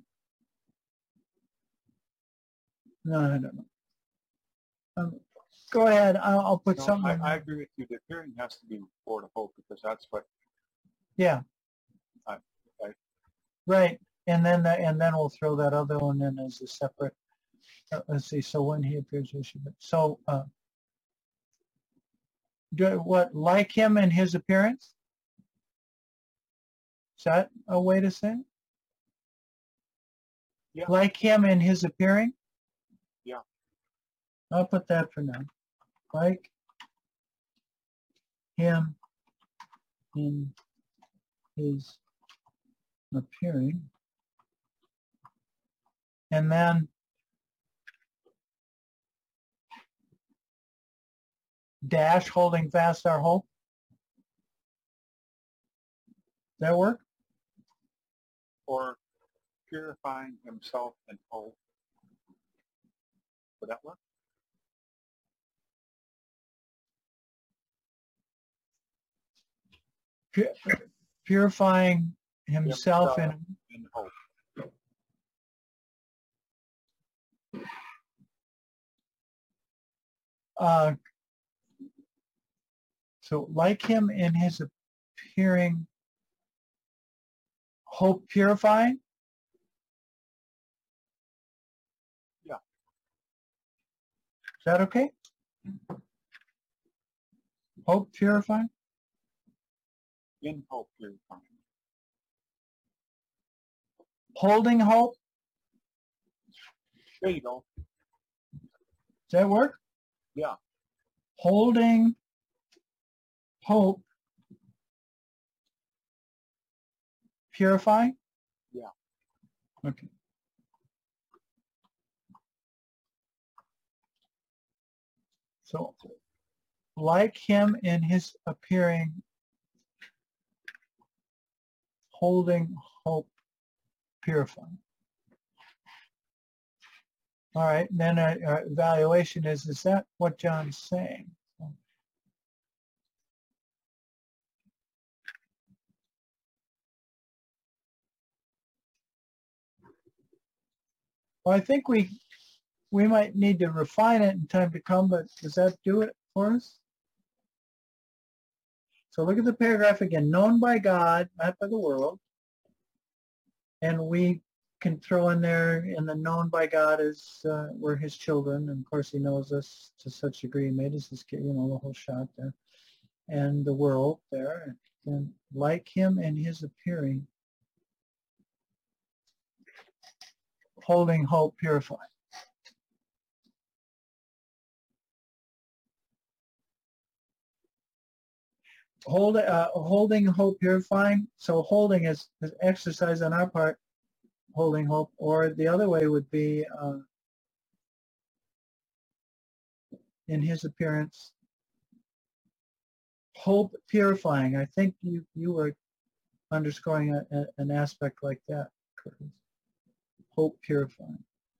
No, I don't know. Um, go ahead. I'll, I'll put No, something. I, in I there. agree with you. The appearing has to be before the hope because that's what. Yeah. I, I, Right. And then the, and then we'll throw that other one in as a separate. Uh, let's see. So when he appears, we should. So uh, do what? Like him in his appearance? Is that a way to say it? Yeah. Like him in his appearing? Yeah. I'll put that for now. Like him in his appearing. And then dash holding fast our hope. Does that work? or purifying himself in hope. Would that work? Pu- Purifying himself in in hope. uh, so like him in his appearing, hope purifying. Yeah. Is that okay? Hope purifying. In hope purifying. Holding hope. There you go. Does that work? Yeah. Holding hope purifying. Yeah. Okay. So, like him in his appearing, holding hope, purifying. All right, then our, our evaluation is, is that what John's saying? Well, I think we we might need to refine it in time to come, but does that do it for us? So look at the paragraph again. Known by God, not by the world. And we can throw in there, in the known by God is uh, we're his children. And of course he knows us to such a degree, he made us his kid, you know, the whole shot there. And the world there. And like him in his appearing, holding hope, purifying. Hold, uh, holding hope, purifying. So holding is, is exercise on our part, holding hope, or the other way would be uh, in his appearance, hope purifying. I think you you were underscoring a, a, an aspect like that, Curtis. Hope purifying.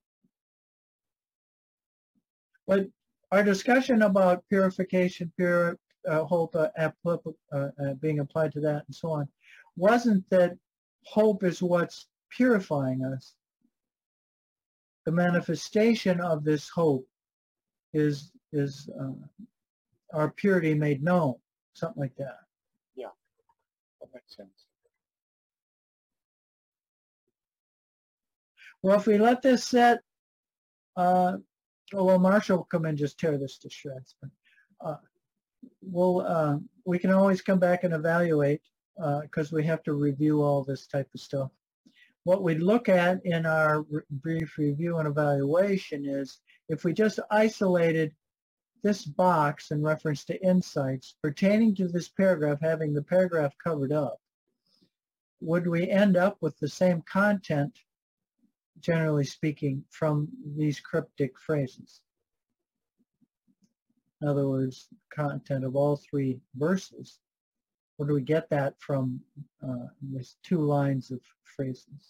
But our discussion about purification, pure uh, hope uh, uh, uh, being applied to that and so on, wasn't that hope is what's purifying us. The manifestation of this hope is is uh, our purity made known, something like that. Yeah, that makes sense. Well, if we let this set, uh, well, Marshall will come in and just tear this to shreds. But, uh, we'll, uh, we can always come back and evaluate because uh, we have to review all this type of stuff. What we look at in our re brief review and evaluation is if we just isolated this box in reference to insights pertaining to this paragraph, having the paragraph covered up, would we end up with the same content, generally speaking, from these cryptic phrases? In other words, content of all three verses. Where do we get that from uh, these two lines of phrases?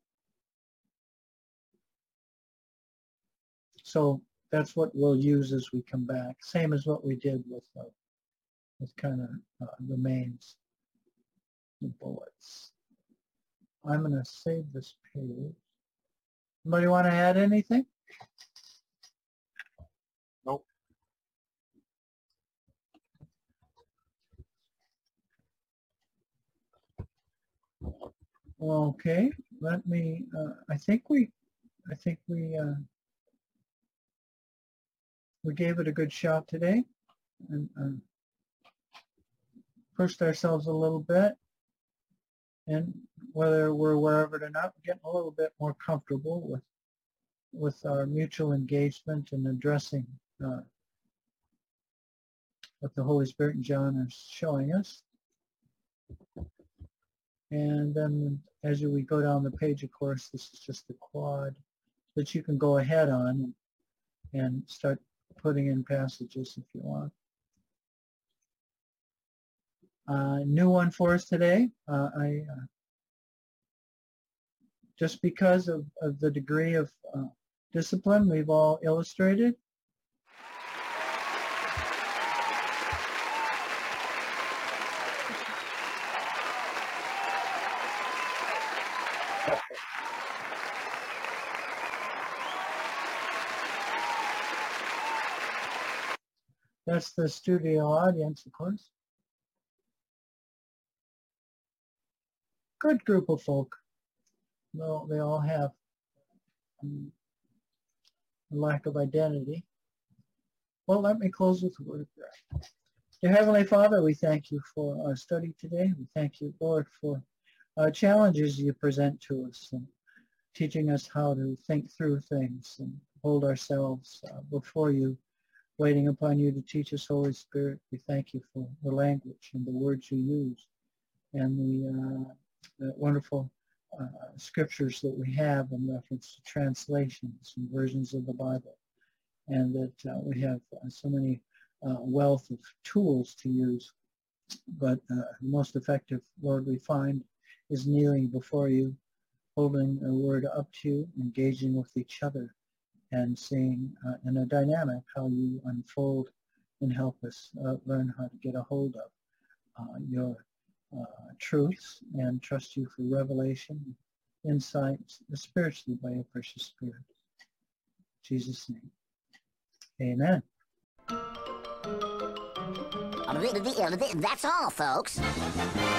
So that's what we'll use as we come back. Same as what we did with uh, with kind of uh, remains, the bullets. I'm going to save this page. Anybody want to add anything? Nope. Okay, let me, uh, I think we, I think we, uh, we gave it a good shot today and uh, pushed ourselves a little bit. And whether we're aware of it or not, we're getting a little bit more comfortable with with our mutual engagement and addressing uh, what the Holy Spirit and John are showing us. And then as we go down the page, of course, this is just the quad that you can go ahead on and start putting in passages if you want. Uh, new one for us today. Uh, I uh, just because of, of the degree of uh, discipline we've all illustrated. That's the studio audience, of course. Good group of folk. Well, they all have um, a lack of identity. Well, let me close with a word of prayer. Dear Heavenly Father, we thank you for our study today. We thank you, Lord, for uh, challenges you present to us and teaching us how to think through things and hold ourselves uh, before you, waiting upon you to teach us, Holy Spirit. We thank you for the language and the words you use and the, uh, the wonderful uh, scriptures that we have in reference to translations and versions of the Bible. and that uh, we have uh, so many uh, wealth of tools to use. But uh, the most effective, Lord, we find is kneeling before you, holding a word up to you, engaging with each other, and seeing uh, in a dynamic how you unfold and help us uh, learn how to get a hold of uh, your uh, truths and trust you for revelation, insights, spiritually by your precious Spirit. In Jesus' name, amen. That's all, folks.